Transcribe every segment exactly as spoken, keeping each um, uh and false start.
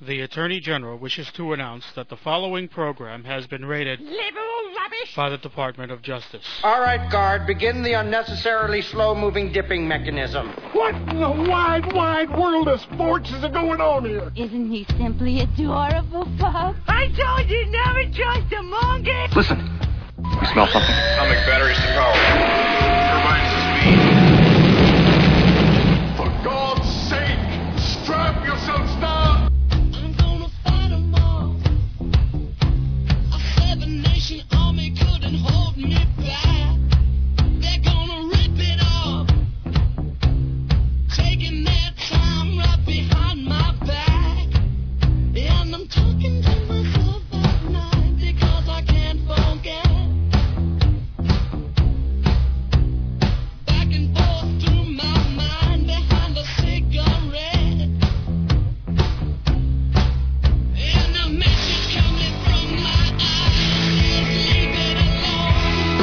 The Attorney General wishes to announce that the following program has been rated liberal rubbish by the Department of Justice. All right, guard, begin the unnecessarily slow-moving dipping mechanism. What in the wide, wide world of sports is going on here? Isn't he simply adorable, Pop? I told you never trust a monkey. Listen, you smell something? Atomic batteries to power. Turbines to speed. For God's sake, strap yourselves down. I'm gonna fight them all. A seven-nation army couldn't hold me back. They're gonna rip it off, taking their time right behind my back. And I'm talking to myself at night because I can't forget. Back and forth through my mind behind a cigarette. And the message coming from my eyes is leave it alone.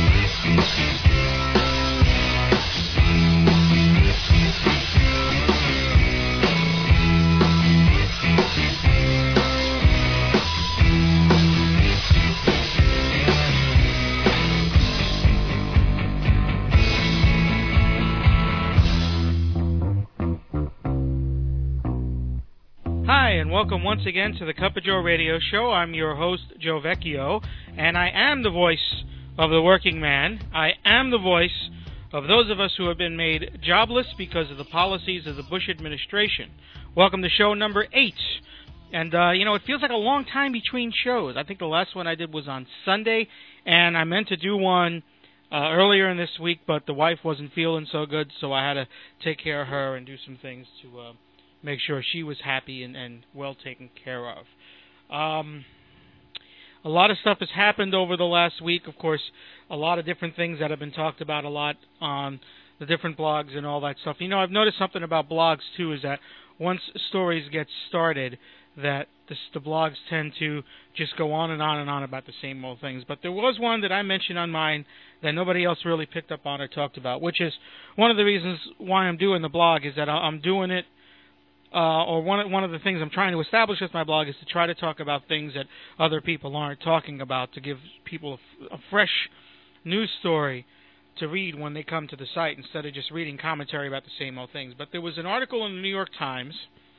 Hi, and welcome once again to the Cup of Joe radio show. I'm your host, Joe Vecchio, and I am the voice of the working man. I am the voice of those of us who have been made jobless because of the policies of the Bush administration. Welcome to show number eight. And, uh, you know, it feels like a long time between shows. I think the last one I did was on Sunday, and I meant to do one uh, earlier in this week, but the wife wasn't feeling so good, so I had to take care of her and do some things to uh, make sure she was happy and, and well taken care of. Um, a lot of stuff has happened over the last week. Of course, a lot of different things that have been talked about a lot on the different blogs and all that stuff. You know, I've noticed something about blogs, too, is that once stories get started, that the, the blogs tend to just go on and on and on about the same old things. But there was one that I mentioned on mine that nobody else really picked up on or talked about, which is one of the reasons why I'm doing the blog, is that I'm doing it Uh, or one of, one of the things I'm trying to establish with my blog is to try to talk about things that other people aren't talking about, to give people a, f- a fresh news story to read when they come to the site instead of just reading commentary about the same old things. But there was an article in the New York Times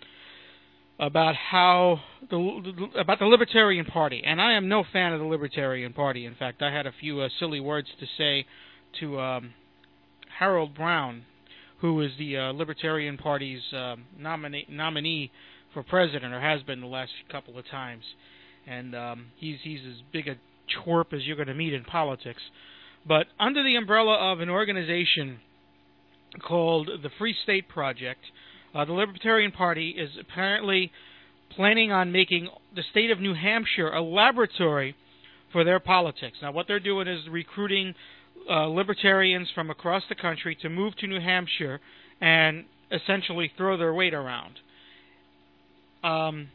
about how the, the about the Libertarian Party, and I am no fan of the Libertarian Party. In fact, I had a few uh, silly words to say to um, Harold Brown, who is the uh, Libertarian Party's uh, nominee, nominee for president, or has been the last couple of times. And um, he's he's as big a twerp as you're going to meet in politics. But under the umbrella of an organization called the Free State Project, uh, the Libertarian Party is apparently planning on making the state of New Hampshire a laboratory for their politics. Now, what they're doing is recruiting Uh, libertarians from across the country to move to New Hampshire and essentially throw their weight around. Um,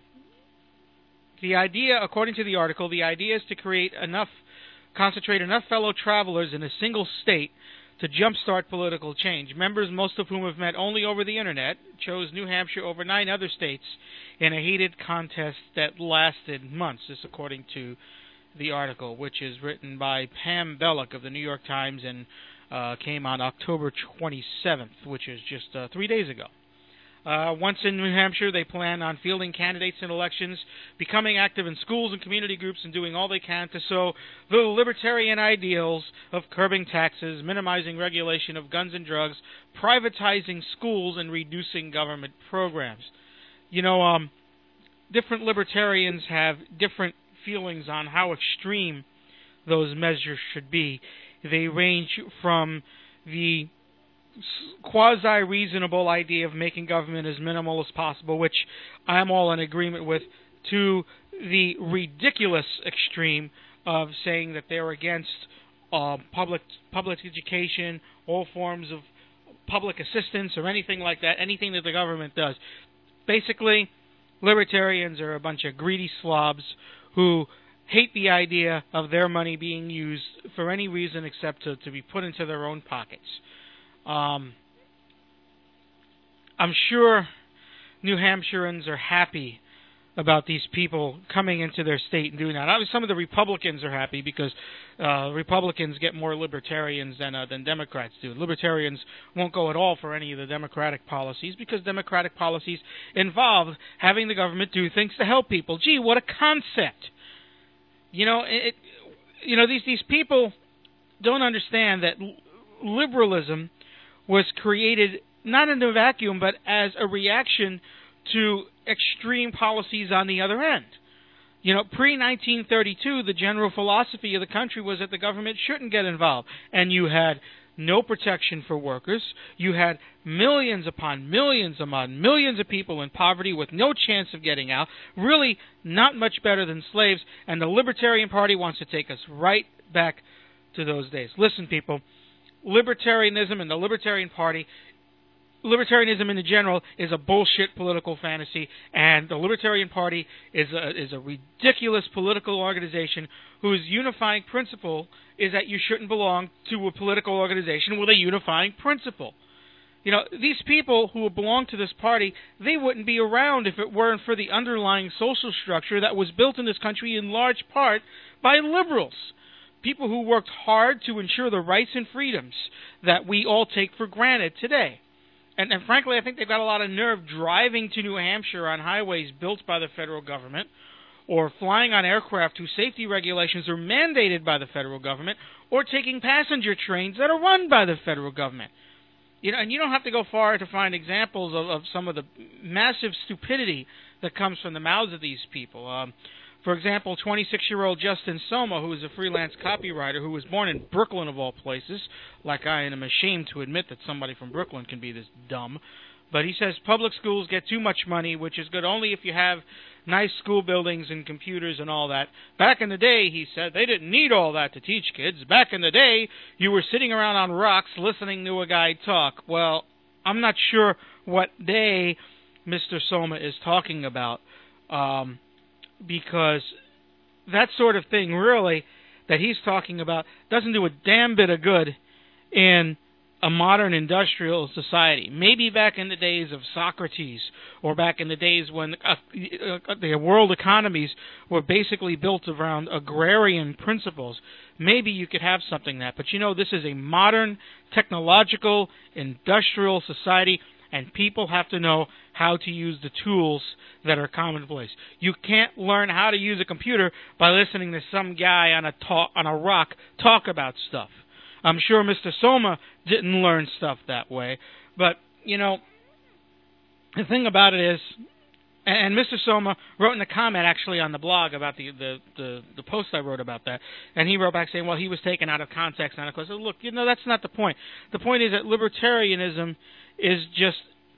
the idea, according to the article, the idea is to create enough, concentrate enough fellow travelers in a single state to jumpstart political change. Members, most of whom have met only over the internet, chose New Hampshire over nine other states in a heated contest that lasted months, this according to the article, which is written by Pam Belloc of the New York Times and uh, came on October twenty-seventh, which is just uh, three days ago. Uh, once in New Hampshire, they plan on fielding candidates in elections, becoming active in schools and community groups, and doing all they can to sow the libertarian ideals of curbing taxes, minimizing regulation of guns and drugs, privatizing schools, and reducing government programs. You know, um, different libertarians have different feelings on how extreme those measures should be. They range from the quasi-reasonable idea of making government as minimal as possible, which I'm all in agreement with, to the ridiculous extreme of saying that they're against uh, public public education, all forms of public assistance, or anything like that, anything that the government does. Basically, libertarians are a bunch of greedy slobs who hate the idea of their money being used for any reason except to, to be put into their own pockets. Um, I'm sure New Hampshireans are happy about these people coming into their state and doing that. Obviously, some of the Republicans are happy because uh, Republicans get more libertarians than uh, than Democrats do. Libertarians won't go at all for any of the Democratic policies because Democratic policies involve having the government do things to help people. Gee, what a concept! You know, it, you know these these people don't understand that liberalism was created not in a vacuum, but as a reaction to extreme policies on the other end. You know, pre nineteen thirty-two, the general philosophy of the country was that the government shouldn't get involved. And you had no protection for workers. You had millions upon millions upon millions of people in poverty with no chance of getting out. Really not much better than slaves. And the Libertarian Party wants to take us right back to those days. Listen, people, libertarianism and the Libertarian Party, libertarianism in general is a bullshit political fantasy, and the Libertarian Party is a, is a ridiculous political organization whose unifying principle is that you shouldn't belong to a political organization with a unifying principle. You know, these people who belong to this party, they wouldn't be around if it weren't for the underlying social structure that was built in this country in large part by liberals. People who worked hard to ensure the rights and freedoms that we all take for granted today. And, and frankly, I think they've got a lot of nerve driving to New Hampshire on highways built by the federal government, or flying on aircraft whose safety regulations are mandated by the federal government, or taking passenger trains that are run by the federal government. You know, and you don't have to go far to find examples of, of some of the massive stupidity that comes from the mouths of these people. Um, For example, twenty-six-year-old Justin Soma, who is a freelance copywriter who was born in Brooklyn, of all places, like I am ashamed to admit that somebody from Brooklyn can be this dumb, but he says public schools get too much money, which is good only if you have nice school buildings and computers and all that. Back in the day, he said, they didn't need all that to teach kids. Back in the day, you were sitting around on rocks listening to a guy talk. Well, I'm not sure what day Mister Soma is talking about. Um... Because that sort of thing, really, that he's talking about, doesn't do a damn bit of good in a modern industrial society. Maybe back in the days of Socrates, or back in the days when uh, uh, the world economies were basically built around agrarian principles, maybe you could have something like that. But you know, this is a modern, technological, industrial society, and people have to know how to use the tools that are commonplace. You can't learn how to use a computer by listening to some guy on a talk, on a rock talk about stuff. I'm sure Mister Soma didn't learn stuff that way, but you know, the thing about it is, and Mister Soma wrote in a comment actually on the blog about the, the, the, the post I wrote about that, and he wrote back saying, well, he was taken out of context, and of course, look, you know, that's not the point. The point is that libertarianism is just,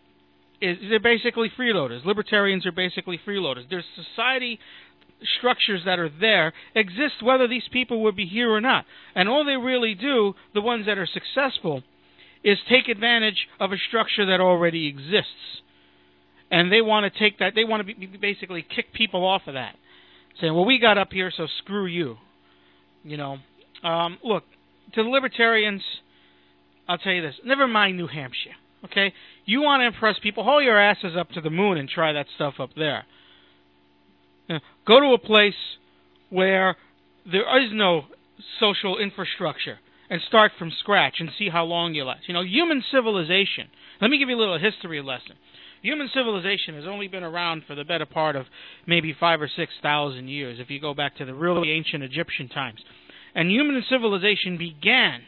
is they're basically freeloaders. Libertarians are basically freeloaders. There's society structures that are there, exist whether these people would be here or not. And all they really do, the ones that are successful, is take advantage of a structure that already exists. And they want to take that, they want to be, basically kick people off of that. Saying, well, we got up here, so screw you. You know, um, look, to the libertarians, I'll tell you this, never mind New Hampshire. Okay, you want to impress people, haul your asses up to the moon and try that stuff up there. You know, go to a place where there is no social infrastructure and start from scratch and see how long you last. You know, human civilization. Let me give you a little history lesson. Human civilization has only been around for the better part of maybe five or six thousand years, if you go back to the really ancient Egyptian times. And human civilization began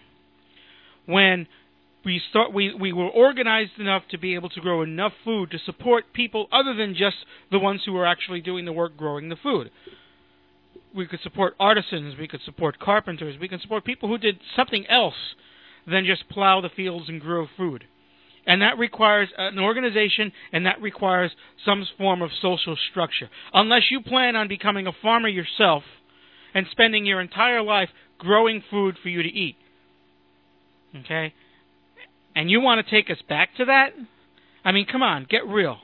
when We start. We, we were organized enough to be able to grow enough food to support people other than just the ones who were actually doing the work growing the food. We could support artisans. We could support carpenters. We could support people who did something else than just plow the fields and grow food. And that requires an organization, and that requires some form of social structure. Unless you plan on becoming a farmer yourself and spending your entire life growing food for you to eat. Okay? And you want to take us back to that? I mean, come on, get real.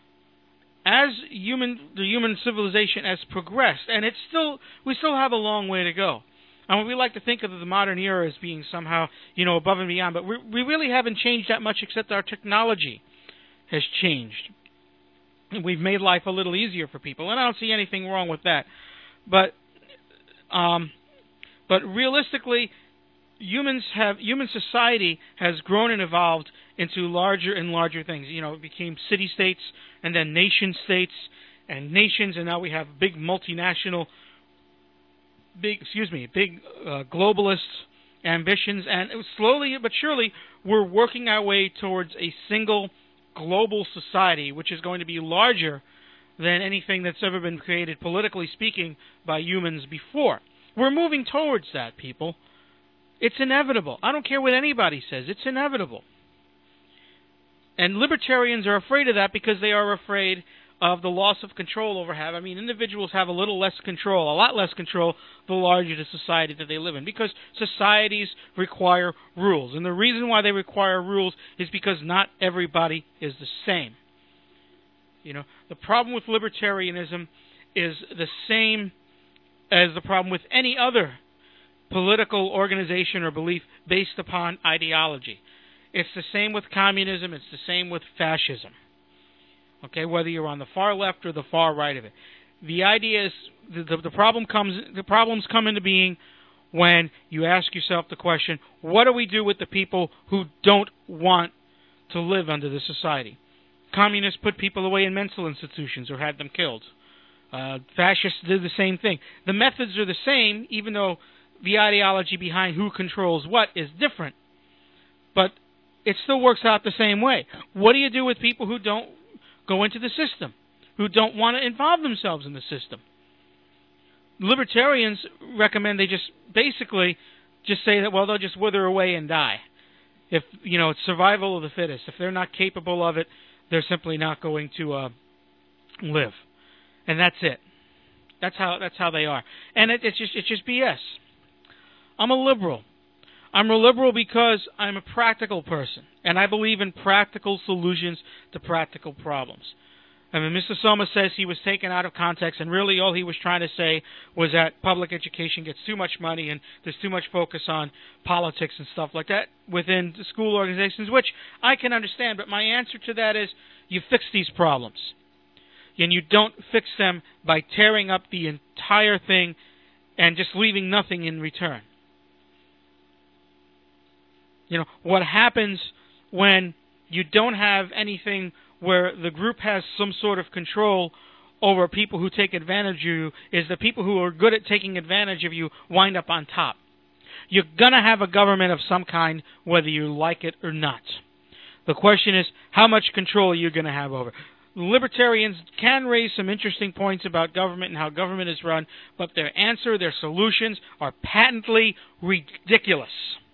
As human, the human civilization has progressed, and it's still, we still have a long way to go. And we like to think of the modern era as being somehow, you know, above and beyond, but we, we really haven't changed that much, except our technology has changed. we've made life a little easier for people, and I don't see anything wrong with that. But, um, but realistically, humans have human society has grown and evolved into larger and larger things. You know, it became city-states and then nation-states and nations, and now we have big multinational, big excuse me, big uh, globalist ambitions. And slowly but surely, we're working our way towards a single global society, which is going to be larger than anything that's ever been created, politically speaking, by humans before. We're moving towards that, people. It's inevitable. I don't care what anybody says. It's inevitable. And libertarians are afraid of that because they are afraid of the loss of control over have. I mean, individuals have a little less control, a lot less control, the larger the society that they live in, because societies require rules. And the reason why they require rules is because not everybody is the same. You know, the problem with libertarianism is the same as the problem with any other political organization or belief based upon ideology. It's the same with communism. It's the same with fascism. Okay, whether you're on the far left or the far right of it, the idea is the, the, the problem comes. The problems come into being when you ask yourself the question: what do we do with the people who don't want to live under the society? Communists put people away in mental institutions or had them killed. Uh, fascists did the same thing. The methods are the same, even though the ideology behind who controls what is different. But it still works out the same way. What do you do with people who don't go into the system, who don't want to involve themselves in the system? Libertarians recommend they just basically just say that, well, they'll just wither away and die. If, you know, it's survival of the fittest. If they're not capable of it, they're simply not going to uh, live. And that's it. That's how that's how they are. And it, it's just it's just B S. I'm a liberal. I'm a liberal because I'm a practical person, and I believe in practical solutions to practical problems. I mean, Mister Soma says he was taken out of context, and really all he was trying to say was that public education gets too much money and there's too much focus on politics and stuff like that within the school organizations, which I can understand. But my answer to that is you fix these problems. And you don't fix them by tearing up the entire thing and just leaving nothing in return. You know, what happens when you don't have anything where the group has some sort of control over people who take advantage of you is the people who are good at taking advantage of you wind up on top. You're going to have a government of some kind whether you like it or not. The question is, how much control are you going to have over it? Libertarians can raise some interesting points about government and how government is run, but their answer, their solutions are patently ridiculous.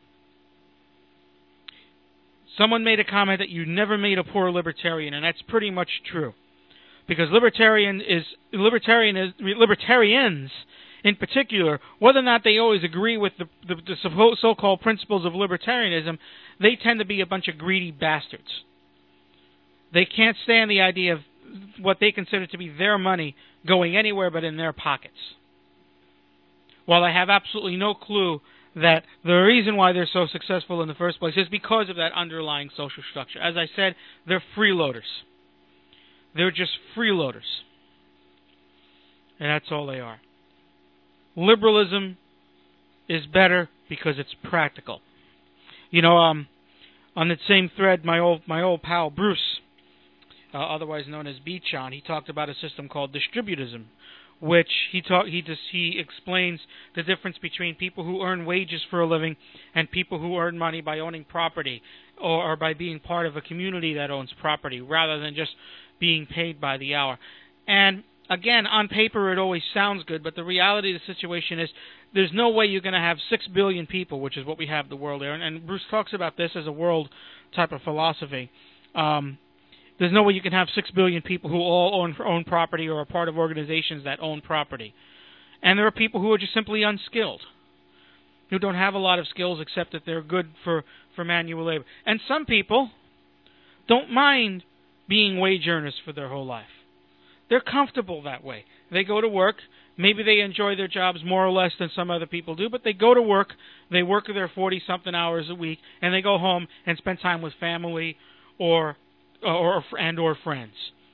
Someone made a comment that you never made a poor libertarian, and that's pretty much true. Because libertarian is libertarian is libertarians in particular, whether or not they always agree with the, the, the so-called principles of libertarianism, they tend to be a bunch of greedy bastards. They can't stand the idea of what they consider to be their money going anywhere but in their pockets. While I have absolutely no clue that the reason why they're so successful in the first place is because of that underlying social structure. As I said, they're freeloaders. They're just freeloaders. And that's all they are. Liberalism is better because it's practical. You know, um, on that same thread, my old my old pal Bruce, uh, otherwise known as Beachon, he talked about a system called distributism, which he talk, he just, he explains the difference between people who earn wages for a living and people who earn money by owning property or, or by being part of a community that owns property rather than just being paid by the hour. And again, on paper it always sounds good, but the reality of the situation is there's no way you're going to have six billion people, which is what we have the world there. And, and Bruce talks about this as a world type of philosophy. Um, There's no way you can have six billion people who all own, own property or are part of organizations that own property. And there are people who are just simply unskilled, who don't have a lot of skills except that they're good for, for manual labor. And some people don't mind being wage earners for their whole life. They're comfortable that way. They go to work. Maybe they enjoy their jobs more or less than some other people do, but they go to work, they work their forty-something hours a week, and they go home and spend time with family or or and or friends.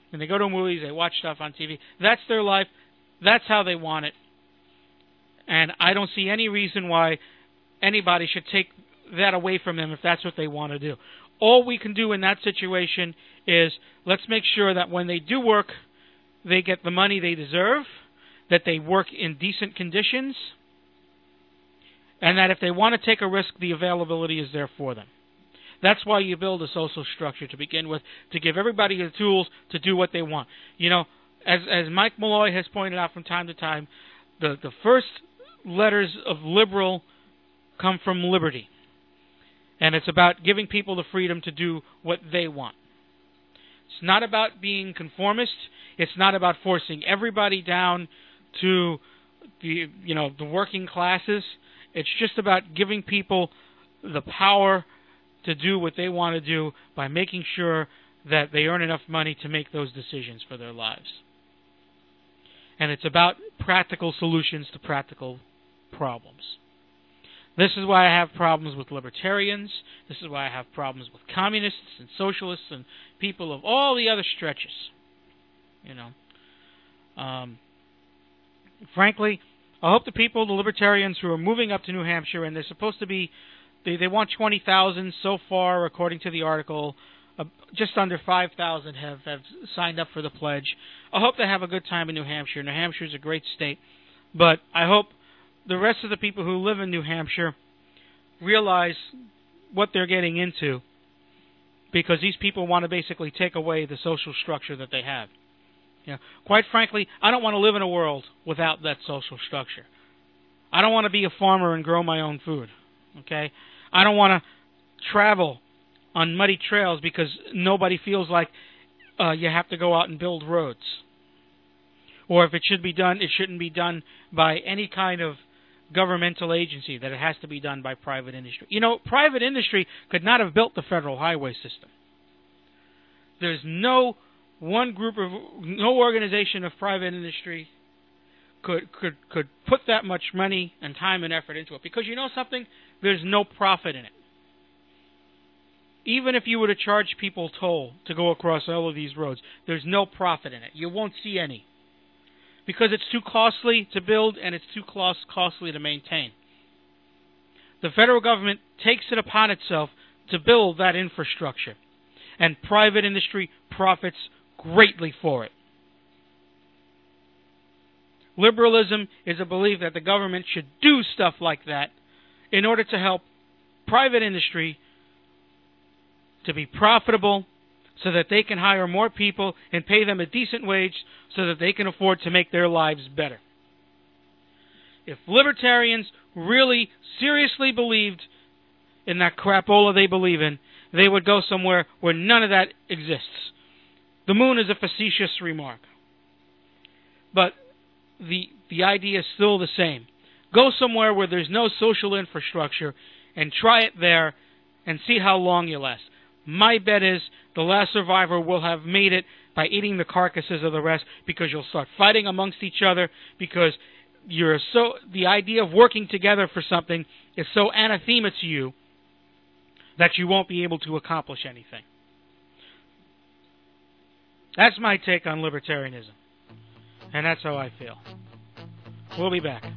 When they go to movies, they watch stuff on T V. That's their life. That's how they want it. And I don't see any reason why anybody should take that away from them if that's what they want to do. All we can do in that situation is let's make sure that when they do work, they get the money they deserve, that they work in decent conditions, and that if they want to take a risk, the availability is there for them. That's why you build a social structure to begin with, to give everybody the tools to do what they want. You know, as as Mike Malloy has pointed out from time to time, the, the first letters of liberal come from liberty. And it's about giving people the freedom to do what they want. It's not about being conformist. It's not about forcing everybody down to the, you know, the working classes. It's just about giving people the power to do what they want to do by making sure that they earn enough money to make those decisions for their lives. And it's about practical solutions to practical problems. This is why I have problems with libertarians. This is why I have problems with communists and socialists and people of all the other stretches. You know, um, frankly, I hope the people, the libertarians who are moving up to New Hampshire, and they're supposed to be, they, they want twenty thousand so far, according to the article. Uh, just under five thousand have, have signed up for the pledge. I hope they have a good time in New Hampshire. New Hampshire is a great state. But I hope the rest of the people who live in New Hampshire realize what they're getting into, because these people want to basically take away the social structure that they have. You know, quite frankly, I don't want to live in a world without that social structure. I don't want to be a farmer and grow my own food. Okay? I don't want to travel on muddy trails because nobody feels like uh, you have to go out and build roads. Or if it should be done, it shouldn't be done by any kind of governmental agency, that it has to be done by private industry. You know, private industry could not have built the federal highway system. There's no one group of, no organization of private industry could could could put that much money and time and effort into it. Because you know something? There's no profit in it. Even if you were to charge people toll to go across all of these roads, there's no profit in it. You won't see any. Because it's too costly to build and it's too cost costly to maintain. The federal government takes it upon itself to build that infrastructure, and private industry profits greatly for it. Liberalism is a belief that the government should do stuff like that in order to help private industry to be profitable, so that they can hire more people and pay them a decent wage so that they can afford to make their lives better. If libertarians really seriously believed in that crapola they believe in, they would go somewhere where none of that exists. The moon is a facetious remark. But the the idea is still the same. Go somewhere where there's no social infrastructure and try it there and see how long you last. My bet is the last survivor will have made it by eating the carcasses of the rest, because you'll start fighting amongst each other, because you're so the idea of working together for something is so anathema to you that you won't be able to accomplish anything. That's my take on libertarianism, and that's how I feel. We'll be back.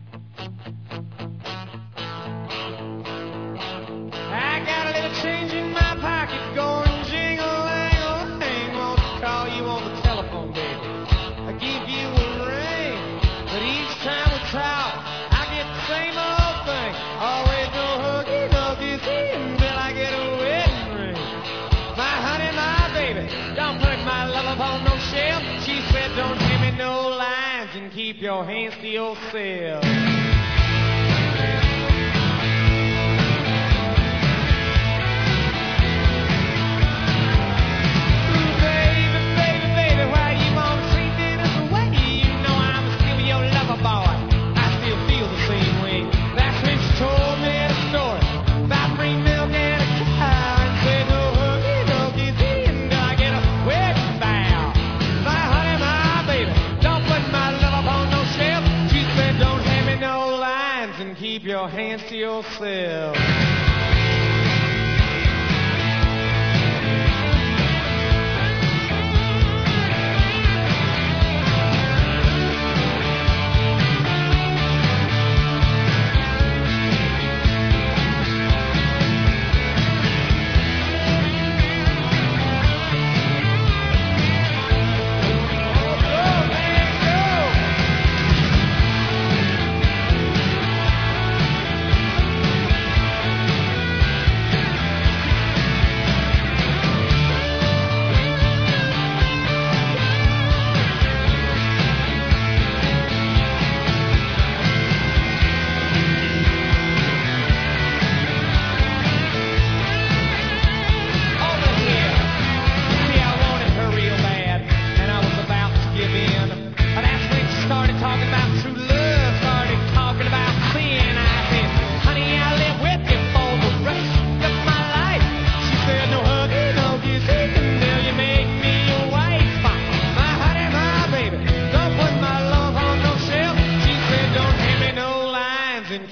I got a little change in my pocket going jingle-lang-a-lang. Want to call you on the telephone, baby. I give you a ring, but each time we talk, I get the same old thing. Always no huggy, no kissy until I get a wedding ring. My honey, my baby, don't put my love upon no shelf. She said don't give me no lines and keep your hands to yourself. Keep your hands to yourself.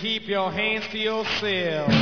keep your hands to yourself.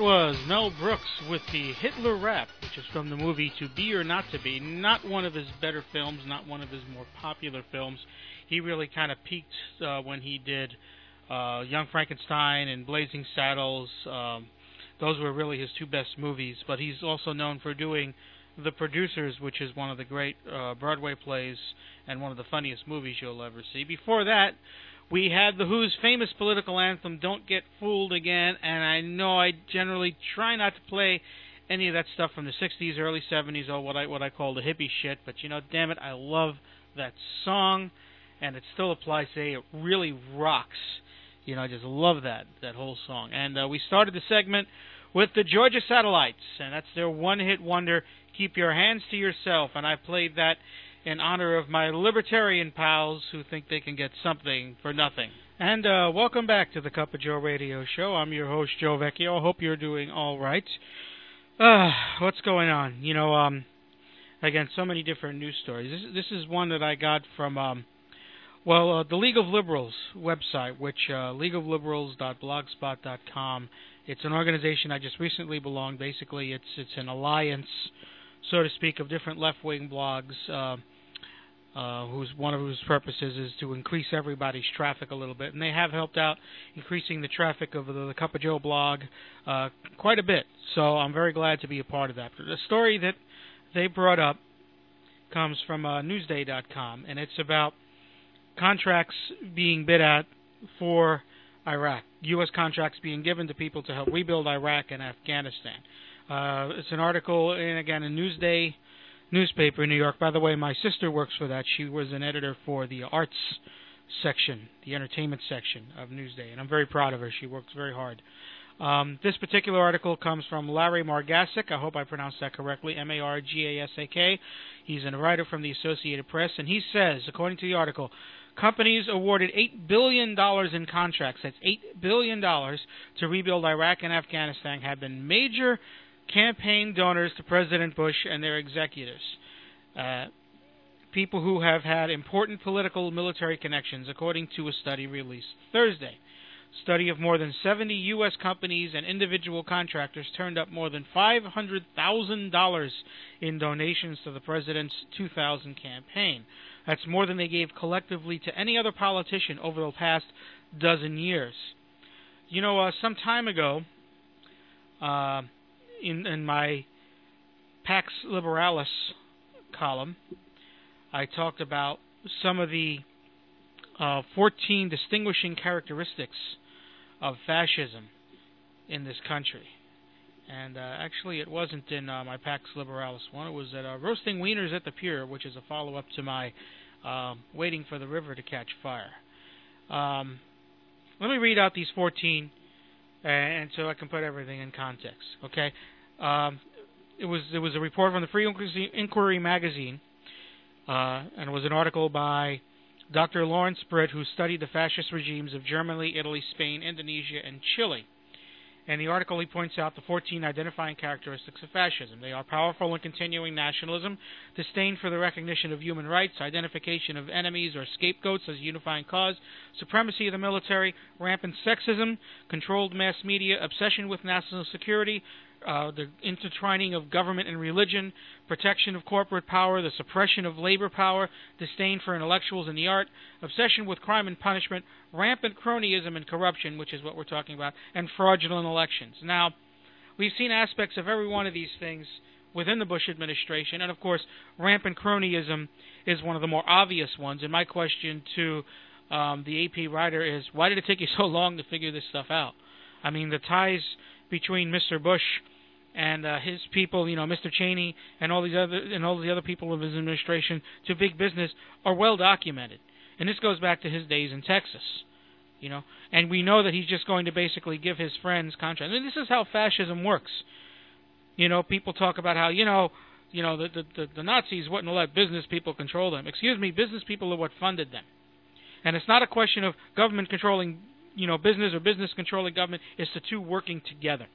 was Mel Brooks with the Hitler Rap, which is from the movie To Be or Not to Be. Not one of his better films, not one of his more popular films. He really kind of peaked uh, when he did uh, Young Frankenstein and Blazing Saddles. Um, those were really his two best movies, but he's also known for doing The Producers, which is one of the great uh, Broadway plays and one of the funniest movies you'll ever see. Before that, we had The Who's famous political anthem, Don't Get Fooled Again, and I know I generally try not to play any of that stuff from the sixties, early seventies, or what I what I call the hippie shit, but you know, damn it, I love that song, and it still applies today. It really rocks. You know, I just love that, that whole song. And uh, we started the segment with the Georgia Satellites, and that's their one-hit wonder, Keep Your Hands to Yourself, and I played that in honor of my libertarian pals who think they can get something for nothing. And uh, welcome back to the Cup of Joe radio show. I'm your host, Joe Vecchio. I hope you're doing all right. Uh, what's going on? You know, um, again, so many different news stories. This, this is one that I got from, um, well, uh, the League of Liberals website, which uh, league of liberals dot blogspot dot com. It's an organization I just recently belonged. Basically, it's it's an alliance, so to speak, of different left-wing blogs. Uh, Uh, whose one of whose purposes is to increase everybody's traffic a little bit, and they have helped out increasing the traffic of the, the Cup of Joe blog uh, quite a bit. So I'm very glad to be a part of that. But the story that they brought up comes from uh, Newsday dot com, and it's about contracts being bid at for Iraq, U S contracts being given to people to help rebuild Iraq and Afghanistan. Uh, it's an article, in, again, in Newsday newspaper in New York. By the way, my sister works for that. She was an editor for the arts section, the entertainment section of Newsday, and I'm very proud of her. She works very hard. Um, this particular article comes from Larry Margasek. I hope I pronounced that correctly, M A R G A S A K. He's a writer from the Associated Press, and he says, according to the article, companies awarded eight billion dollars in contracts, that's eight billion dollars, to rebuild Iraq and Afghanistan, have been major campaign donors to President Bush and their executives, uh, people who have had important political military connections, according to a study released Thursday. Study of more than seventy U S companies and individual contractors turned up more than five hundred thousand dollars in donations to the president's two thousand campaign. That's more than they gave collectively to any other politician over the past dozen years. You know, uh, some time ago, uh, In, in my Pax Liberalis column, I talked about some of the uh, fourteen distinguishing characteristics of fascism in this country. And uh, actually, it wasn't in uh, my Pax Liberalis one. It was at uh, Roasting Wieners at the Pier, which is a follow-up to my uh, Waiting for the River to Catch Fire. Um, let me read out these fourteen, and so I can put everything in context. Okay, um, it was it was a report from the Free Inquiry magazine, uh, and it was an article by Doctor Lawrence Britt, who studied the fascist regimes of Germany, Italy, Spain, Indonesia, and Chile. And the article, he points out the fourteen identifying characteristics of fascism. They are powerful and continuing nationalism, disdain for the recognition of human rights, identification of enemies or scapegoats as a unifying cause, supremacy of the military, rampant sexism, controlled mass media, obsession with national security, uh, the intertwining of government and religion, protection of corporate power, the suppression of labor power, disdain for intellectuals and the art, obsession with crime and punishment, rampant cronyism and corruption, which is what we're talking about, and fraudulent elections. Now, we've seen aspects of every one of these things within the Bush administration, and of course, rampant cronyism is one of the more obvious ones. And my question to um, the A P writer is, why did it take you so long to figure this stuff out? I mean, the ties between Mister Bush and uh, his people, you know, Mister Cheney and all these other and all the other people of his administration to big business are well documented. And this goes back to his days in Texas, you know. And we know that he's just going to basically give his friends contracts. I mean, this is how fascism works. You know, people talk about how, you know, you know, the, the, the, the Nazis wouldn't let business people control them. Excuse me, business people are what funded them. And it's not a question of government controlling, you know, business or business controlling government. It's the two working together.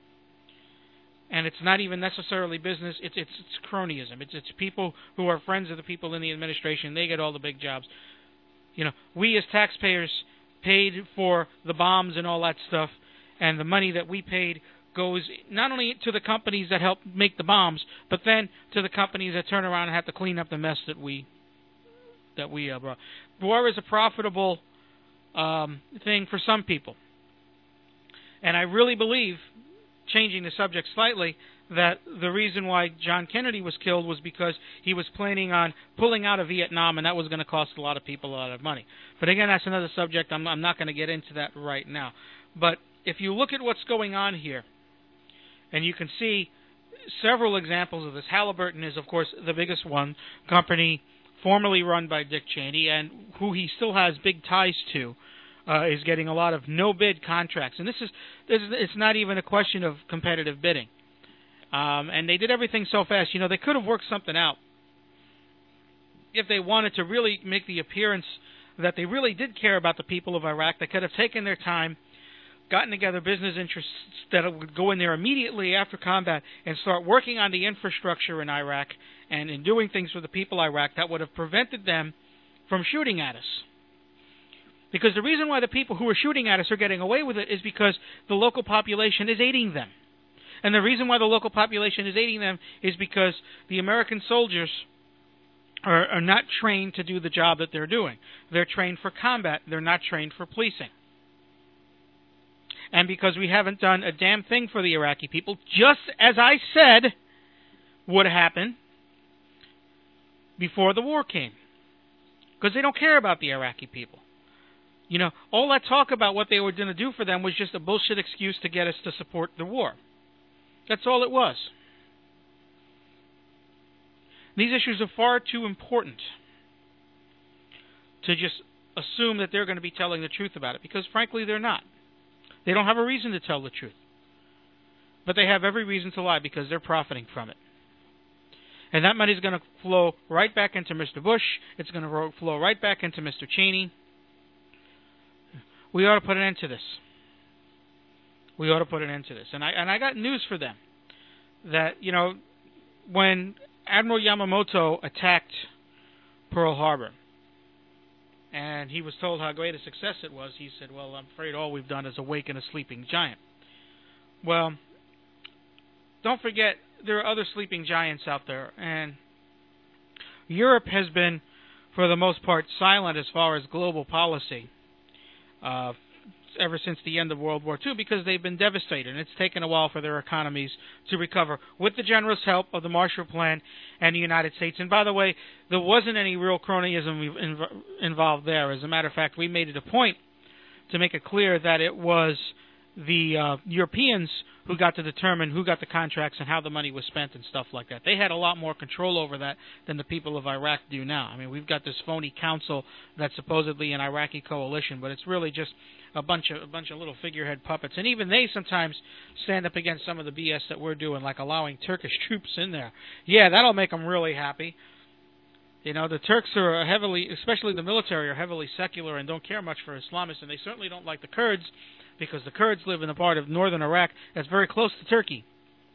And it's not even necessarily business. It's it's, it's cronyism. It's it's people who are friends of the people in the administration. They get all the big jobs. You know, we as taxpayers paid for the bombs and all that stuff, and the money that we paid goes not only to the companies that help make the bombs, but then to the companies that turn around and have to clean up the mess that we that we uh, brought. War is a profitable um, thing for some people, and I really believe, changing the subject slightly, that the reason why John Kennedy was killed was because he was planning on pulling out of Vietnam, and that was going to cost a lot of people a lot of money. But again, that's another subject. I'm, I'm not going to get into that right now. But if you look at what's going on here, and you can see several examples of this. Halliburton is, of course, the biggest one, company formerly run by Dick Cheney, and who he still has big ties to, uh, is getting a lot of no-bid contracts. And this is, this is it's not even a question of competitive bidding. Um, and they did everything so fast. You know, they could have worked something out if they wanted to really make the appearance that they really did care about the people of Iraq. They could have taken their time, gotten together business interests that would go in there immediately after combat and start working on the infrastructure in Iraq and in doing things for the people of Iraq that would have prevented them from shooting at us. Because the reason why the people who are shooting at us are getting away with it is because the local population is aiding them. And the reason why the local population is aiding them is because the American soldiers are, are not trained to do the job that they're doing. They're trained for combat. They're not trained for policing. And because we haven't done a damn thing for the Iraqi people, just as I said would happen before the war came. Because they don't care about the Iraqi people. You know, all that talk about what they were going to do for them was just a bullshit excuse to get us to support the war. That's all it was. These issues are far too important to just assume that they're going to be telling the truth about it, because frankly they're not. They don't have a reason to tell the truth. But they have every reason to lie because they're profiting from it. And that money is going to flow right back into Mister Bush. It's going to flow right back into Mister Cheney. We ought to put an end to this. We ought to put an end to this. And I and I got news for them. That, you know, when Admiral Yamamoto attacked Pearl Harbor, and he was told how great a success it was, he said, well, I'm afraid all we've done is awaken a sleeping giant. Well, don't forget, there are other sleeping giants out there, and Europe has been, for the most part, silent as far as global policy uh, ever since the end of World War Two, because they've been devastated, and it's taken a while for their economies to recover, with the generous help of the Marshall Plan and the United States. And by the way, there wasn't any real cronyism involved there. As a matter of fact, we made it a point to make it clear that it was the uh, Europeans who got to determine who got the contracts and how the money was spent and stuff like that. They had a lot more control over that than the people of Iraq do now. I mean, we've got this phony council that's supposedly an Iraqi coalition, but it's really just a bunch of a bunch of little figurehead puppets. And even they sometimes stand up against some of the B S that we're doing, like allowing Turkish troops in there. Yeah, that'll make them really happy. You know, the Turks are heavily, especially the military, are heavily secular and don't care much for Islamists, and they certainly don't like the Kurds, because the Kurds live in a part of northern Iraq that's very close to Turkey.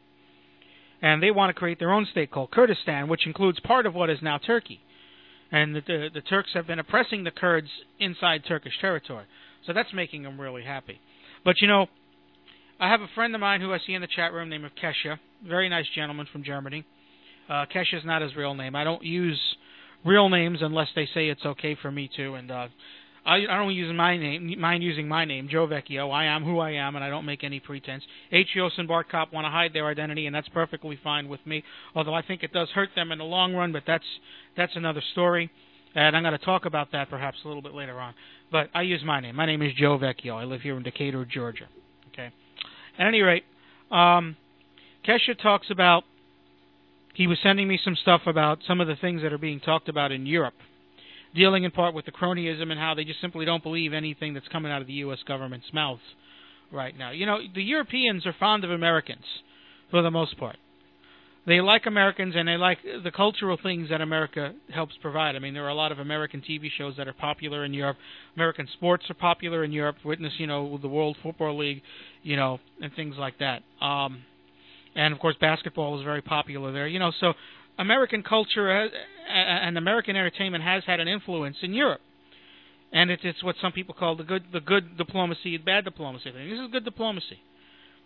And they want to create their own state called Kurdistan, which includes part of what is now Turkey. And the, the, the Turks have been oppressing the Kurds inside Turkish territory. So that's making them really happy. But, you know, I have a friend of mine who I see in the chat room named Kesha, very nice gentleman from Germany. Uh, Kesha's not his real name. I don't use real names unless they say it's okay for me to. And uh, I, I don't use my name, mind using my name, Joe Vecchio. I am who I am, and I don't make any pretense. Achios and Bart Kopp want to hide their identity, and that's perfectly fine with me, although I think it does hurt them in the long run, but that's that's another story, and I'm going to talk about that perhaps a little bit later on. But I use my name. My name is Joe Vecchio. I live here in Decatur, Georgia. Okay. At any rate, um, Kesha talks about, he was sending me some stuff about some of the things that are being talked about in Europe, dealing in part with the cronyism and how they just simply don't believe anything that's coming out of the U S government's mouths right now. You know, the Europeans are fond of Americans for the most part. They like Americans, and they like the cultural things that America helps provide. I mean, there are a lot of American T V shows that are popular in Europe. American sports are popular in Europe. Witness, you know, the World Football League, you know, and things like that. Um, and, of course, basketball is very popular there. You know, so American culture has, and American entertainment has had an influence in Europe. And it's, it's what some people call the good the good diplomacy and bad diplomacy thing. This is good diplomacy.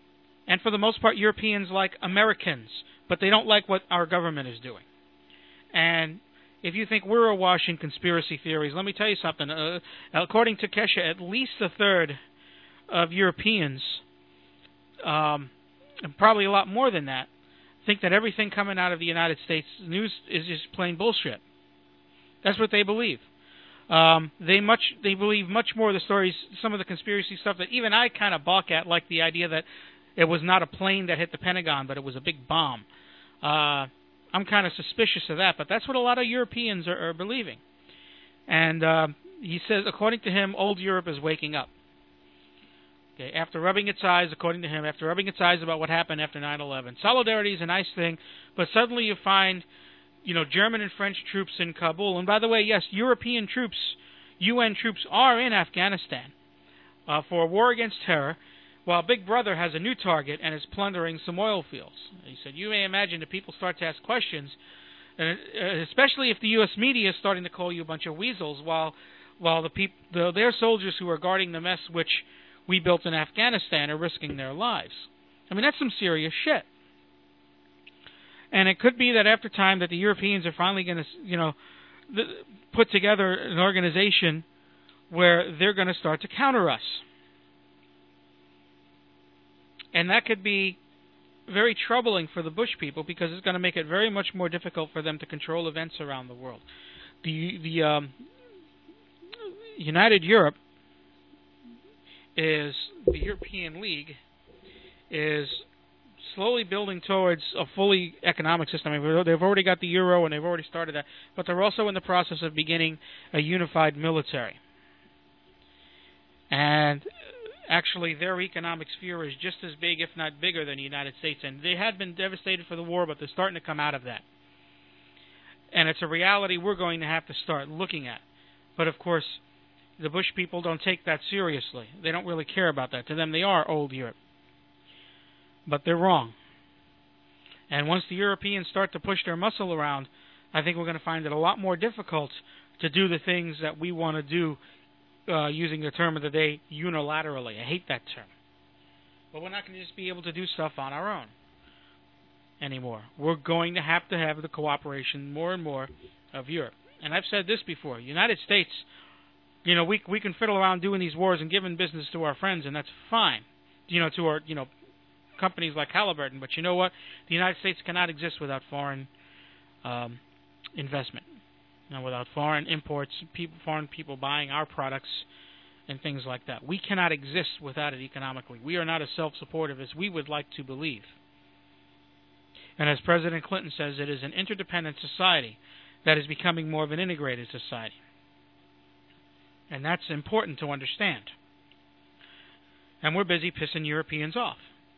And for the most part, Europeans like Americans, but they don't like what our government is doing. And if you think we're awash in conspiracy theories, let me tell you something. Uh, according to Kesha, at least a third of Europeans, um, and probably a lot more than that, think that everything coming out of the United States news is just plain bullshit. That's what they believe. Um, they much they believe much more of the stories, some of the conspiracy stuff that even I kind of balk at, like the idea that it was not a plane that hit the Pentagon, but it was a big bomb. Uh, I'm kind of suspicious of that, but that's what a lot of Europeans are, are believing. And uh, he says, according to him, old Europe is waking up. Okay, after rubbing its eyes, according to him, after rubbing its eyes about what happened after nine eleven. Solidarity is a nice thing, but suddenly you find, you know, German and French troops in Kabul. And by the way, yes, European troops, U N troops are in Afghanistan uh, for a war against terror, while Big Brother has a new target and is plundering some oil fields. He said, you may imagine that people start to ask questions, and especially if the U S media is starting to call you a bunch of weasels, while while the peop- the, their soldiers who are guarding the mess which we built in Afghanistan are risking their lives. I mean, that's some serious shit. And it could be that after time that the Europeans are finally going to, you know, th- put together an organization where they're going to start to counter us. And that could be very troubling for the Bush people because it's going to make it very much more difficult for them to control events around the world. The the um, United Europe is, the European League is slowly building towards a fully economic system. I mean, they've already got the euro and they've already started that, but they're also in the process of beginning a unified military. And actually, their economic sphere is just as big, if not bigger, than the United States. And they had been devastated for the war, but they're starting to come out of that. And it's a reality we're going to have to start looking at. But, of course, the Bush people don't take that seriously. They don't really care about that. To them, they are old Europe. But they're wrong. And once the Europeans start to push their muscle around, I think we're going to find it a lot more difficult to do the things that we want to do, uh, using the term of the day, unilaterally. I hate that term. But we're not going to just be able to do stuff on our own anymore. We're going to have to have the cooperation more and more of Europe. And I've said this before. United States, you know, we we can fiddle around doing these wars and giving business to our friends, and that's fine. You know, to our, you know, companies like Halliburton. But you know what? The United States cannot exist without foreign um, investment. You know, without foreign imports, people, foreign people buying our products and things like that. We cannot exist without it economically. We are not as self-supportive as we would like to believe. And as President Clinton says, it is an interdependent society that is becoming more of an integrated society. And that's important to understand. And we're busy pissing Europeans off.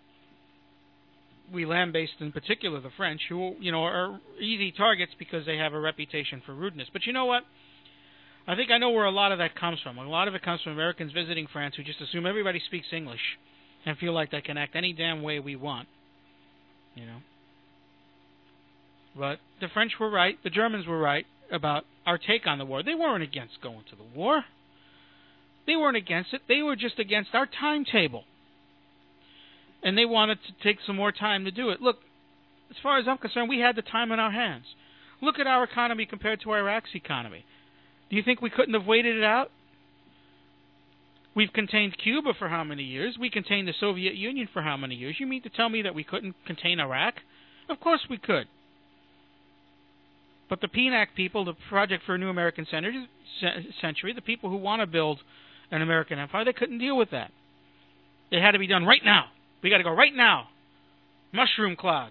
We lambaste, in particular, the French, who, you know, are easy targets because they have a reputation for rudeness. But you know what? I think I know where a lot of that comes from. A lot of it comes from Americans visiting France who just assume everybody speaks English and feel like they can act any damn way we want. You know? But the French were right, the Germans were right about our take on the war. They weren't against going to the war. They weren't against it. They were just against our timetable. And they wanted to take some more time to do it. Look, as far as I'm concerned, we had the time in our hands. Look at our economy compared to Iraq's economy. Do you think we couldn't have waited it out? We've contained Cuba for how many years? We contained the Soviet Union for how many years? You mean to tell me that we couldn't contain Iraq? Of course we could. But the P N A C people, the Project for a New American Century, the people who want to build an American empire, they couldn't deal with that. It had to be done right now. We got to go right now. Mushroom cloud.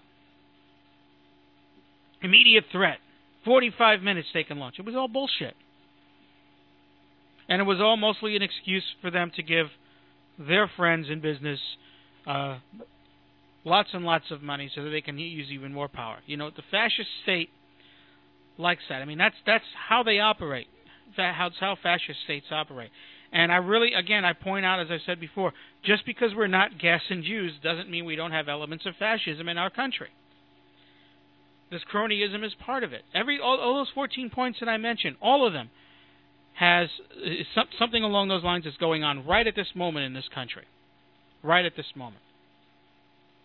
Immediate threat. forty-five minutes taking lunch. It was all bullshit. And it was all mostly an excuse for them to give their friends in business uh, lots and lots of money so that they can use even more power. You know, the fascist state likes that. I mean, that's that's how they operate. That's how fascist states operate. And I really, again, I point out, as I said before, just because we're not gassing Jews doesn't mean we don't have elements of fascism in our country. This cronyism is part of it. Every all, all those fourteen points that I mentioned, all of them, has is some, something along those lines that's going on right at this moment in this country. Right at this moment.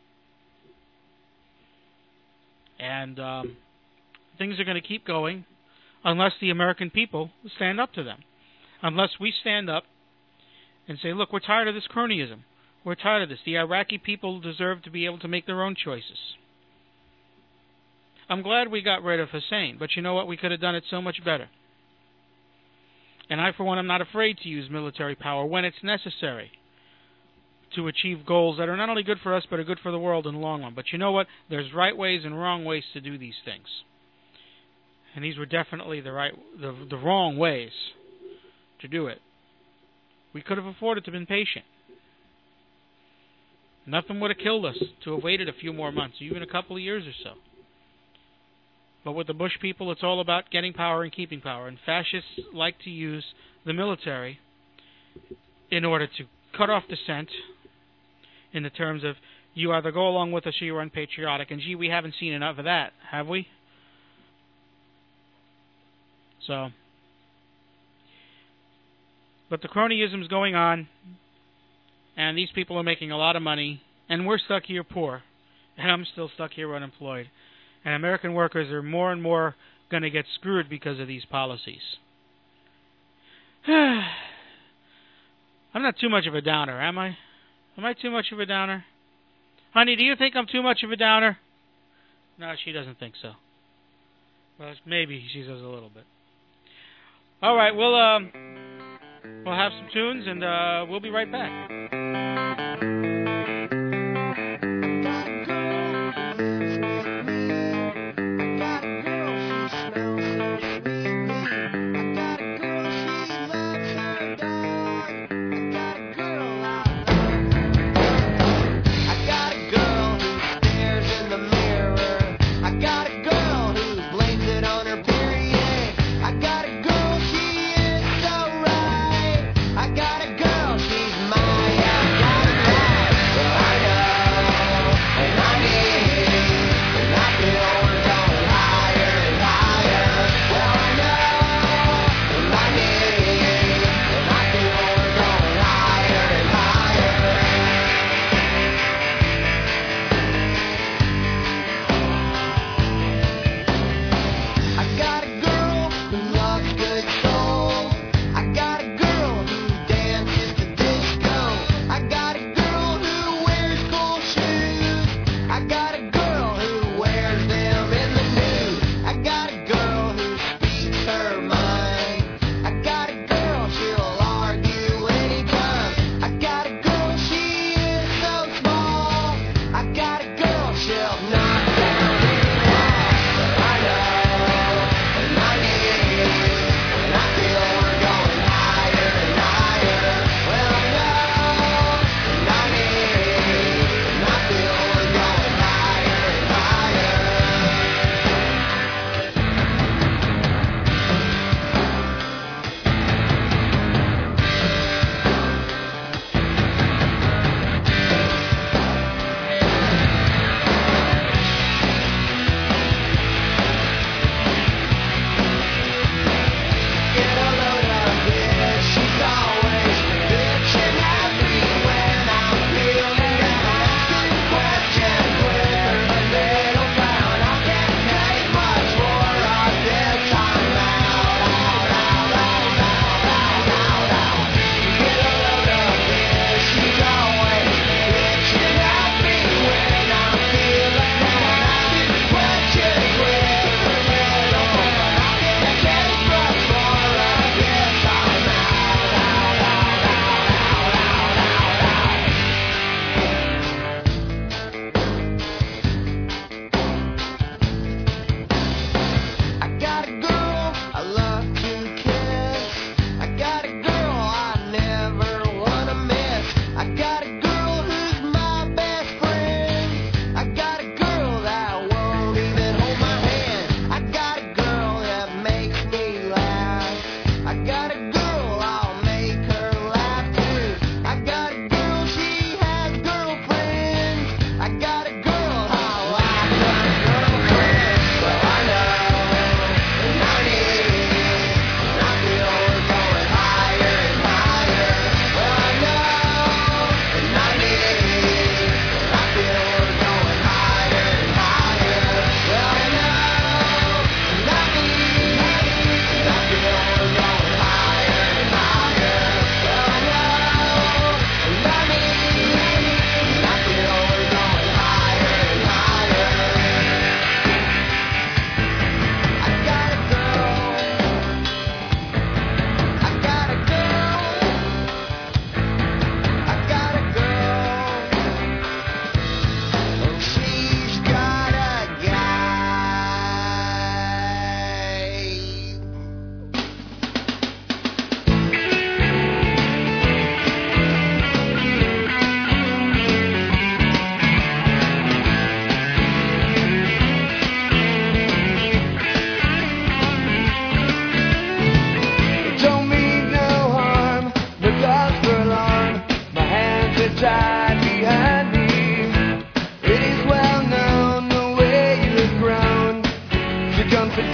And um, things are going to keep going unless the American people stand up to them. Unless we stand up and say, look, we're tired of this cronyism. We're tired of this. The Iraqi people deserve to be able to make their own choices. I'm glad we got rid of Hussein, but you know what? We could have done it so much better. And I, for one, am not afraid to use military power when it's necessary to achieve goals that are not only good for us, but are good for the world in the long run. But you know what? There's right ways and wrong ways to do these things. And these were definitely the right, the, the wrong ways to do it. We could have afforded to have been patient. Nothing would have killed us to have waited a few more months, even a couple of years or so. But with the Bush people, it's all about getting power and keeping power. And fascists like to use the military in order to cut off dissent in the terms of, you either go along with us or you're unpatriotic. And gee, we haven't seen enough of that, have we? So, but the cronyism's going on, and these people are making a lot of money, and we're stuck here poor, and I'm still stuck here unemployed. And American workers are more and more going to get screwed because of these policies. I'm not too much of a downer, am I? Am I too much of a downer? Honey, do you think I'm too much of a downer? No, she doesn't think so. Well, maybe she says a little bit. All right, we'll um, we'll have some tunes, and uh, we'll be right back. I got a girl, she's my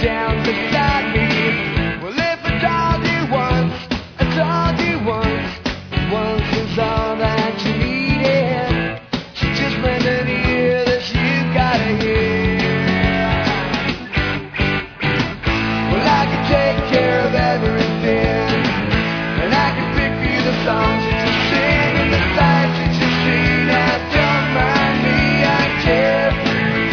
down beside me. Well, if I told you once, I told you once, once is all that you needed. So just lend an ear that you gotta hear. Well, I can take care of everything, and I can pick you the songs that you sing and the sights that you see. Now don't mind me, I'm carefree.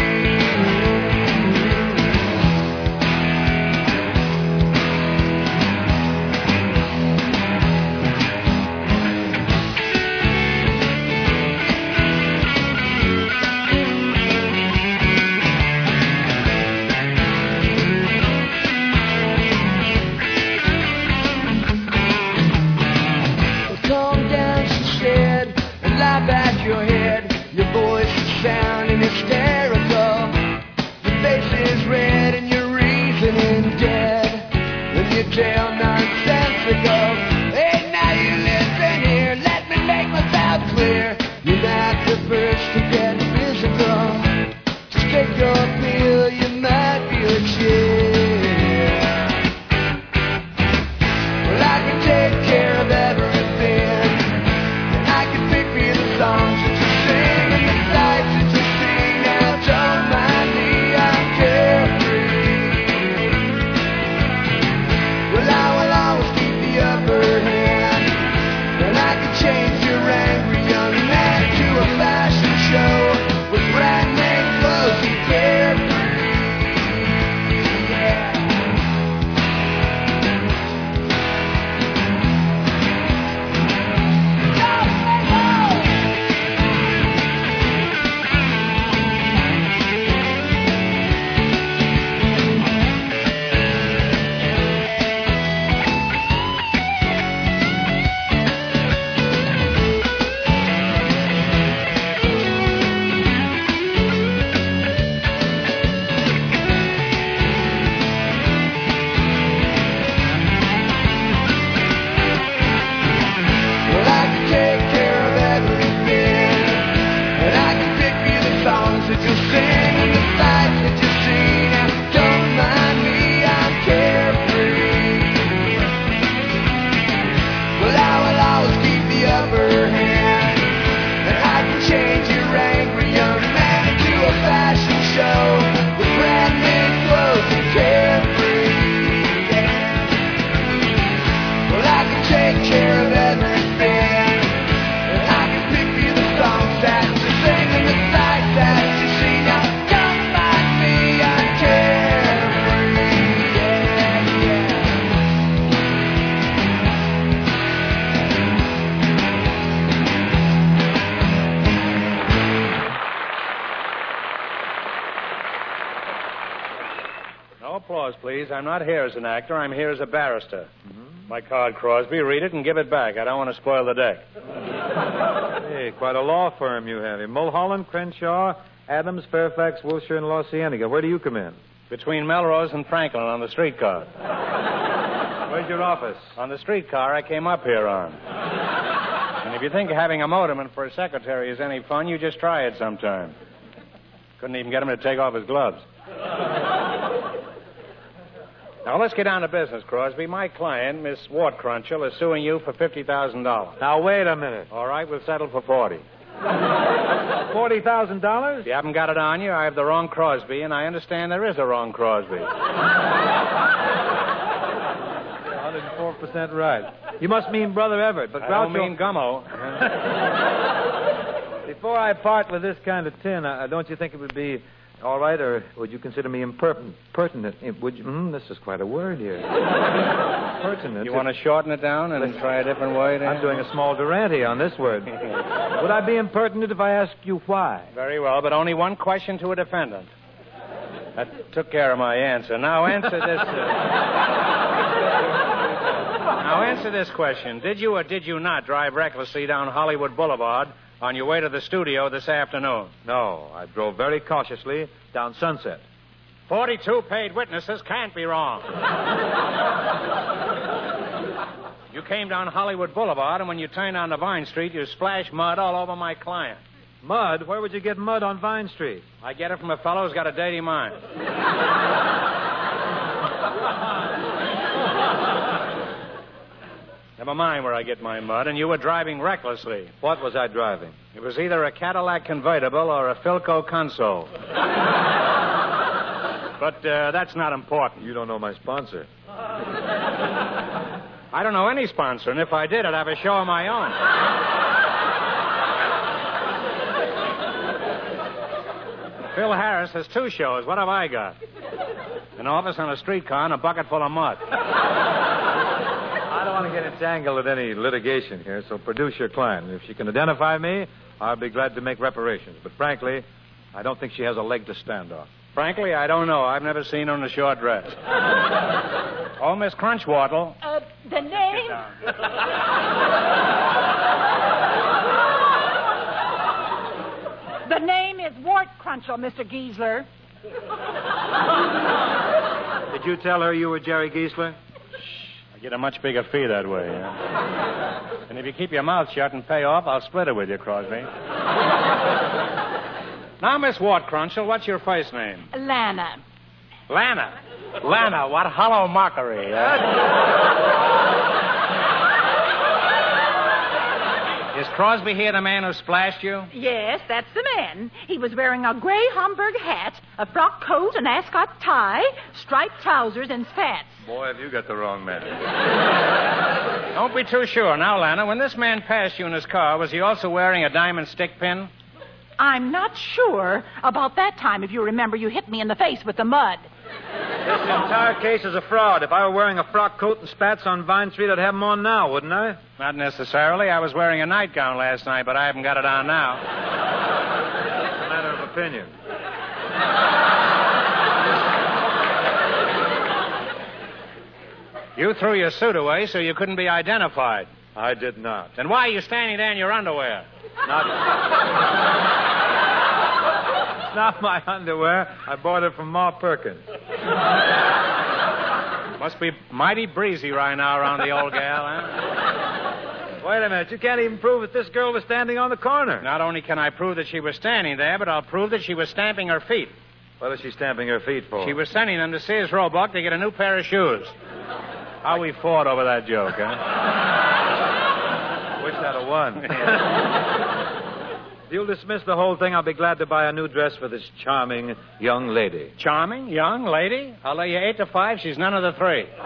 Calm down, she said, and laugh at your head. Your voice is sounding hysterical. Your face is red and your reasoning dead. And you tell nonsensical. Hey, now you listen here, let me make myself clear. You're not the first to get physical. Just take your pill, you might feel a chill. Well, I can take care of everything. I can pick me the songs that you sing and the sights that you see. Now don't mind me, I'm carefree. Well, I will always keep the upper hand, and I can change your angry young man to a fashion show with brand name clothes and carefree. Yeah. Well, I can take care of everything, and I can pick you the songs that you sing and the sights that you see. Now don't mind me, I'm carefree. Well, I will always keep the upper hand, and I can change your angry young man into a fashion show with brand name clothes and carefree. Yeah. Well, I can take care of everything, and I can pick you the songs that you sing and the sights that you see. Now don't mind me, I'm carefree. Yeah, yeah. No applause, please. I'm not here as an actor. I'm here as a barrister. My card, Crosby. Read it and give it back. I don't want to spoil the day. Hey, quite a law firm you have. Mulholland, Crenshaw, Adams, Fairfax, Wilshire, and La Cienega. Where do you come in? Between Melrose and Franklin on the streetcar. Where's your office? On the streetcar I came up here on. And if you think having a motorman for a secretary is any fun, you just try it sometime. Couldn't even get him to take off his gloves. Now, let's get down to business, Crosby. My client, Miss Wart Crunchell, is suing you for fifty thousand dollars. Now, wait a minute. All right, we'll settle for forty. forty thousand dollars? If you haven't got it on you, I have the wrong Crosby, and I understand there is a wrong Crosby. one hundred four percent right. You must mean Brother Everett, but I Groucho... don't mean Gummo. Before I part with this kind of tin, uh, don't you think it would be all right, or would you consider me impertinent? Pertinent? Would you? Mm, this is quite a word here. Pertinent. You want to shorten it down and Let's, try a different way? I'm doing a small Durante on this word. Would I be impertinent if I asked you why? Very well, but only one question to a defendant. That took care of my answer. Now answer this. Uh... now answer this question: Did you or did you not drive recklessly down Hollywood Boulevard on your way to the studio this afternoon? No, I drove very cautiously down Sunset. Forty-two paid witnesses can't be wrong. You came down Hollywood Boulevard, and when you turned onto Vine Street, you splashed mud all over my client. Mud? Where would you get mud on Vine Street? I get it from a fellow who's got a dirty mind. Never mind where I get my mud, and you were driving recklessly. What was I driving? It was either a Cadillac convertible or a Philco console. But uh, that's not important. You don't know my sponsor. I don't know any sponsor, and if I did, I'd have a show of my own. Phil Harris has two shows. What have I got? An office on a streetcar and a bucket full of mud. I don't want to get entangled in any litigation here, so produce your client. If she can identify me, I'll be glad to make reparations. But frankly, I don't think she has a leg to stand on. Frankly, I don't know. I've never seen her in a short dress. Oh, Miss Crunchwartle. Uh, the name? The name is Wart Crunchell, Mister Giesler. Did you tell her you were Jerry Giesler? I get a much bigger fee that way, yeah? And if you keep your mouth shut and pay off, I'll split it with you, Crosby. Now, Miss Wart Crunchell, what's your first name? Lana. Lana. Lana, what hollow mockery. Eh? Is Crosby here the man who splashed you? Yes, that's the man. He was wearing a gray Homburg hat, a frock coat, an ascot tie, striped trousers, and spats. Boy, have you got the wrong man. Don't be too sure. Now, Lana, when this man passed you in his car, was he also wearing a diamond stick pin? I'm not sure about that time. If you remember, you hit me in the face with the mud. This entire case is a fraud. If I were wearing a frock coat and spats on Vine Street, I'd have them on now, wouldn't I? Not necessarily. I was wearing a nightgown last night, but I haven't got it on now. It's a matter of opinion. You threw your suit away so you couldn't be identified. I did not. Then why are you standing there in your underwear? Not... It's not my underwear. I bought it from Ma Perkins. Must be mighty breezy right now around the old gal, huh? Wait a minute. You can't even prove that this girl was standing on the corner. Not only can I prove that she was standing there, but I'll prove that she was stamping her feet. What is she stamping her feet for? She was sending them to Sears Roebuck to get a new pair of shoes. How we fought over that joke, huh? Wish I'd have won. If you'll dismiss the whole thing, I'll be glad to buy a new dress for this charming young lady. Charming young lady? I'll lay you eight to five. She's none of the three. What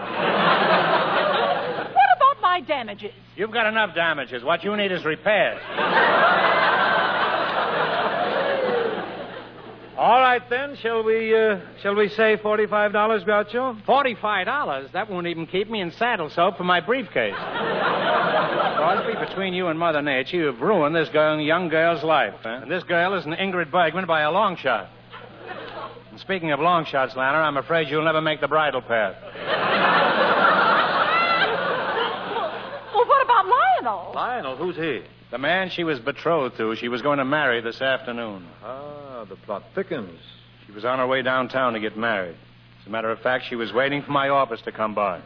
about my damages? You've got enough damages. What you need is repairs. All right, then. Shall we, uh, shall we say forty-five dollars, Groucho? forty-five dollars? That won't even keep me in saddle soap for my briefcase. Crosby, between you and Mother Nature, you've ruined this girl, young girl's life. Huh? And this girl is an Ingrid Bergman by a long shot. And speaking of long shots, Lana, I'm afraid you'll never make the bridle path. Well, what about Lionel? Lionel? Who's he? The man she was betrothed to, she was going to marry this afternoon. Ah, the plot thickens. She was on her way downtown to get married. As a matter of fact, she was waiting for my office to come by.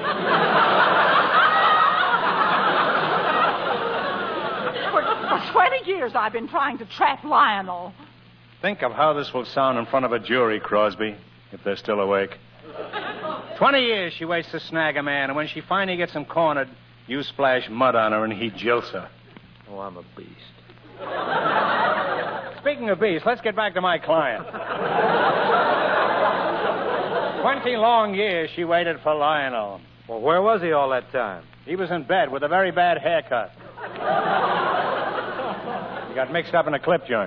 For, for twenty years, I've been trying to trap Lionel. Think of how this will sound in front of a jury, Crosby, if they're still awake. Twenty years she waits to snag a man, and when she finally gets him cornered, you splash mud on her and he jilts her. Oh, I'm a beast. Speaking of beasts, let's get back to my client. Twenty long years she waited for Lionel. Well, where was he all that time? He was in bed with a very bad haircut. He got mixed up in a clip joint.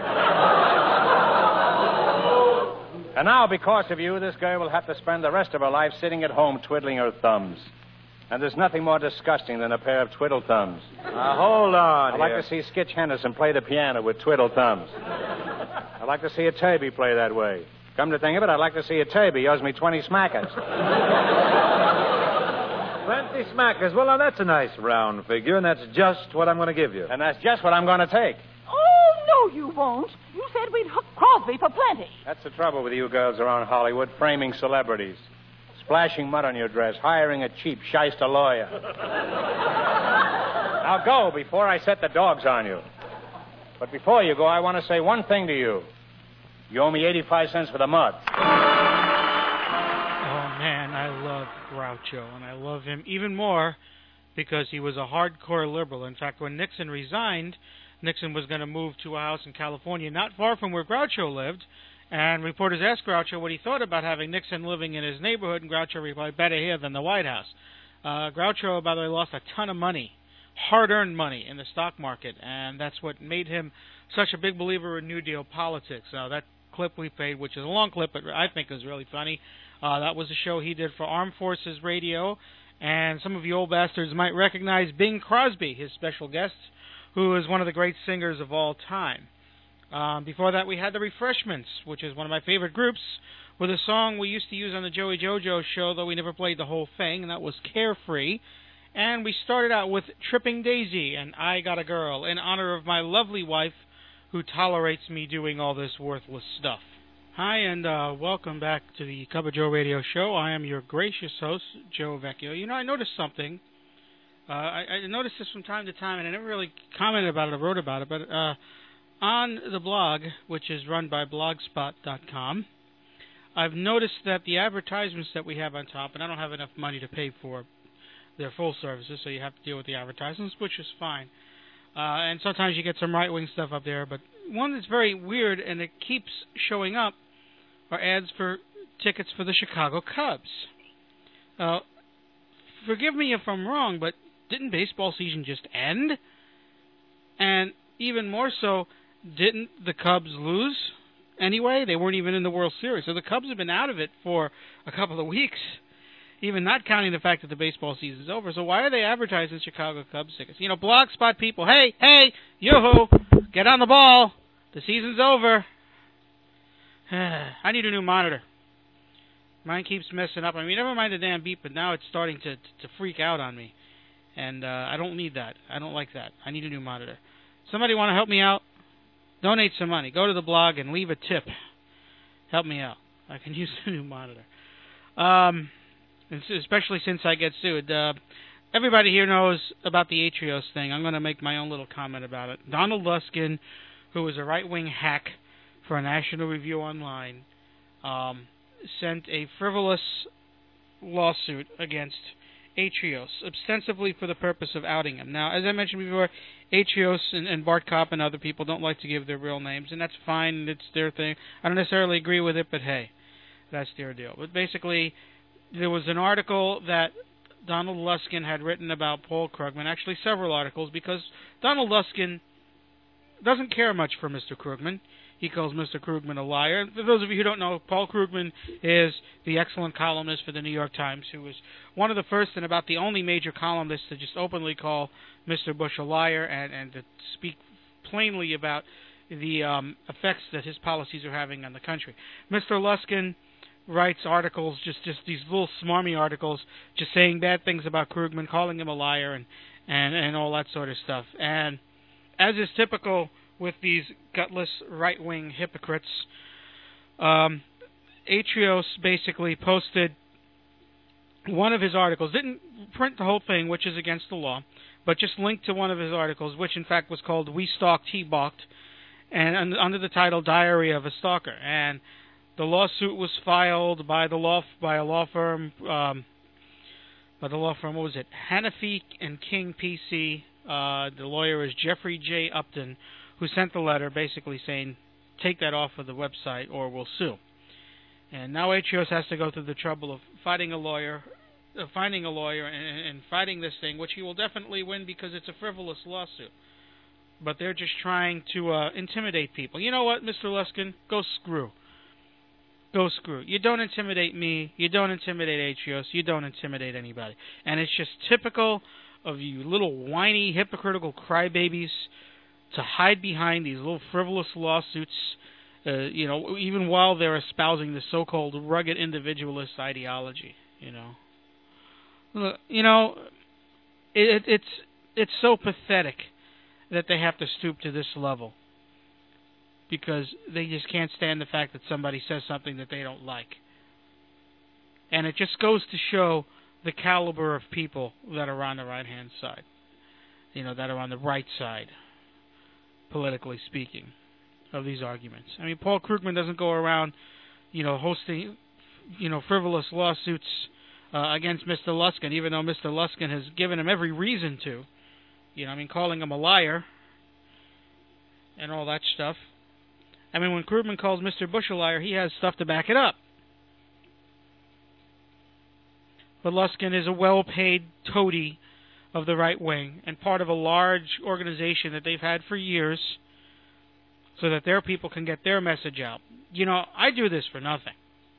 And now, because of you, this girl will have to spend the rest of her life sitting at home twiddling her thumbs. And there's nothing more disgusting than a pair of twiddle thumbs. Now, hold on I'd here. like to see Skitch Henderson play the piano with twiddle thumbs. I'd like to see a Turby play that way. Come to think of it, I'd like to see a Turby. He owes me twenty smackers. twenty smackers. Well, now, that's a nice round figure, and that's just what I'm going to give you. And that's just what I'm going to take. Oh, no, you won't. You said we'd hook Crosby for plenty. That's the trouble with you girls around Hollywood, framing celebrities. Splashing mud on your dress, hiring a cheap shyster lawyer. Now go before I set the dogs on you. But before you go, I want to say one thing to you. You owe me eighty-five cents for the mud. Oh, man, I love Groucho, and I love him even more because he was a hardcore liberal. In fact, when Nixon resigned, Nixon was going to move to a house in California not far from where Groucho lived, and reporters asked Groucho what he thought about having Nixon living in his neighborhood, and Groucho replied, better here than the White House. Uh, Groucho, by the way, lost a ton of money, hard-earned money in the stock market, and that's what made him such a big believer in New Deal politics. Now, that clip we played, which is a long clip, but I think is really funny, uh, that was a show he did for Armed Forces Radio, and some of you old bastards might recognize Bing Crosby, his special guest, who is one of the great singers of all time. Um, before that, we had The Refreshments, which is one of my favorite groups, with a song we used to use on the Joey Jojo show, though we never played the whole thing, and that was Carefree. And we started out with Tripping Daisy and I Got a Girl, in honor of my lovely wife, who tolerates me doing all this worthless stuff. Hi, and uh, welcome back to the Cup of Joe radio show. I am your gracious host, Joe Vecchio. You know, I noticed something. Uh, I, I noticed this from time to time, and I never really commented about it or wrote about it, but uh, on the blog, which is run by blogspot dot com, I've noticed that the advertisements that we have on top, and I don't have enough money to pay for their full services, so you have to deal with the advertisements, which is fine. Uh, and sometimes you get some right-wing stuff up there, but one that's very weird, and it keeps showing up, are ads for tickets for the Chicago Cubs. Uh, forgive me if I'm wrong, but didn't baseball season just end? And even more so, didn't the Cubs lose anyway? They weren't even in the World Series. So the Cubs have been out of it for a couple of weeks, even not counting the fact that the baseball season's over. So why are they advertising Chicago Cubs tickets? You know, Blogspot people, hey, hey, yoo-hoo, get on the ball. The season's over. I need a new monitor. Mine keeps messing up. I mean, never mind the damn beep, but now it's starting to to freak out on me. And uh, I don't need that. I don't like that. I need a new monitor. Somebody want to help me out? Donate some money. Go to the blog and leave a tip. Help me out. I can use a new monitor. Um, especially since I get sued. Uh, everybody here knows about the Atrios thing. I'm going to make my own little comment about it. Donald Luskin, who is a right-wing hack for a National Review Online, um, sent a frivolous lawsuit against Atrios, ostensibly for the purpose of outing him. Now, as I mentioned before, Atrios and, and Bart Kopp and other people don't like to give their real names, and that's fine. It's their thing. I don't necessarily agree with it, but hey, that's their deal. But basically, there was an article that Donald Luskin had written about Paul Krugman, actually several articles, because Donald Luskin doesn't care much for Mister Krugman. He calls Mister Krugman a liar. For those of you who don't know, Paul Krugman is the excellent columnist for the New York Times, who was one of the first and about the only major columnists to just openly call Mister Bush a liar and, and to speak plainly about the um, effects that his policies are having on the country. Mister Luskin writes articles, just, just these little smarmy articles, just saying bad things about Krugman, calling him a liar, and, and, and all that sort of stuff. And as is typical with these gutless right-wing hypocrites, um, Atrios basically posted one of his articles, didn't print the whole thing, which is against the law, but just linked to one of his articles, which in fact was called We Stalked, He Balked, and under the title Diary of a Stalker. And the lawsuit was filed by the law by a law firm, um, by the law firm, what was it, Hanafi and King P C. Uh, the lawyer is Jeffrey J. Upton, who sent the letter basically saying, take that off of the website or we'll sue. And now Atrios has to go through the trouble of fighting a lawyer, uh, finding a lawyer and, and fighting this thing, which he will definitely win because it's a frivolous lawsuit. But they're just trying to uh, intimidate people. You know what, Mister Luskin? Go screw. Go screw. You don't intimidate me. You don't intimidate Atrios. You don't intimidate anybody. And it's just typical of you little whiny, hypocritical crybabies to hide behind these little frivolous lawsuits, uh, you know, even while they're espousing the so-called rugged individualist ideology, you know. Look, you know, it, it's it's so pathetic that they have to stoop to this level because they just can't stand the fact that somebody says something that they don't like. And it just goes to show the caliber of people that are on the right-hand side, you know, that are on the right side, politically speaking, of these arguments. I mean, Paul Krugman doesn't go around, you know, hosting, you know, frivolous lawsuits uh, against Mister Luskin, even though Mister Luskin has given him every reason to. You know, I mean, calling him a liar and all that stuff. I mean, when Krugman calls Mister Bush a liar, he has stuff to back it up. But Luskin is a well-paid toady of the right wing and part of a large organization that they've had for years so that their people can get their message out. You know, I do this for nothing.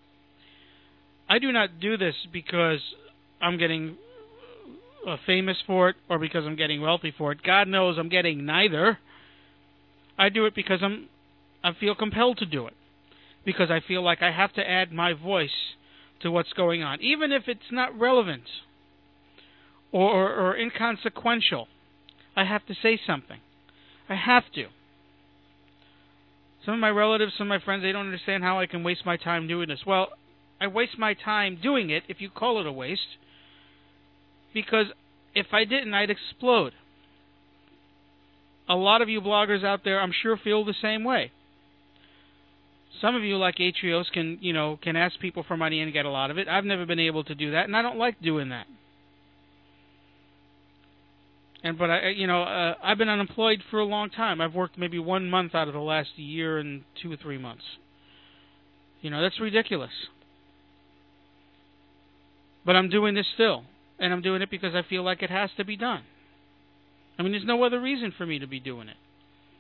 I do not do this because I'm getting uh, famous for it or because I'm getting wealthy for it. God knows I'm getting neither. I do it because I'm, I feel compelled to do it. Because I feel like I have to add my voice to what's going on, even if it's not relevant or, or, or inconsequential. I have to say something. I have to. Some of my relatives, some of my friends, they don't understand how I can waste my time doing this. Well, I waste my time doing it, if you call it a waste, because if I didn't, I'd explode. A lot of you bloggers out there, I'm sure, feel the same way. Some of you, like Atrios, can, you know, can ask people for money and get a lot of it. I've never been able to do that, and I don't like doing that. And but I, you know, uh, I've been unemployed for a long time. I've worked maybe one month out of the last year and two or three months. You know, that's ridiculous. But I'm doing this still, and I'm doing it because I feel like it has to be done. I mean, there's no other reason for me to be doing it.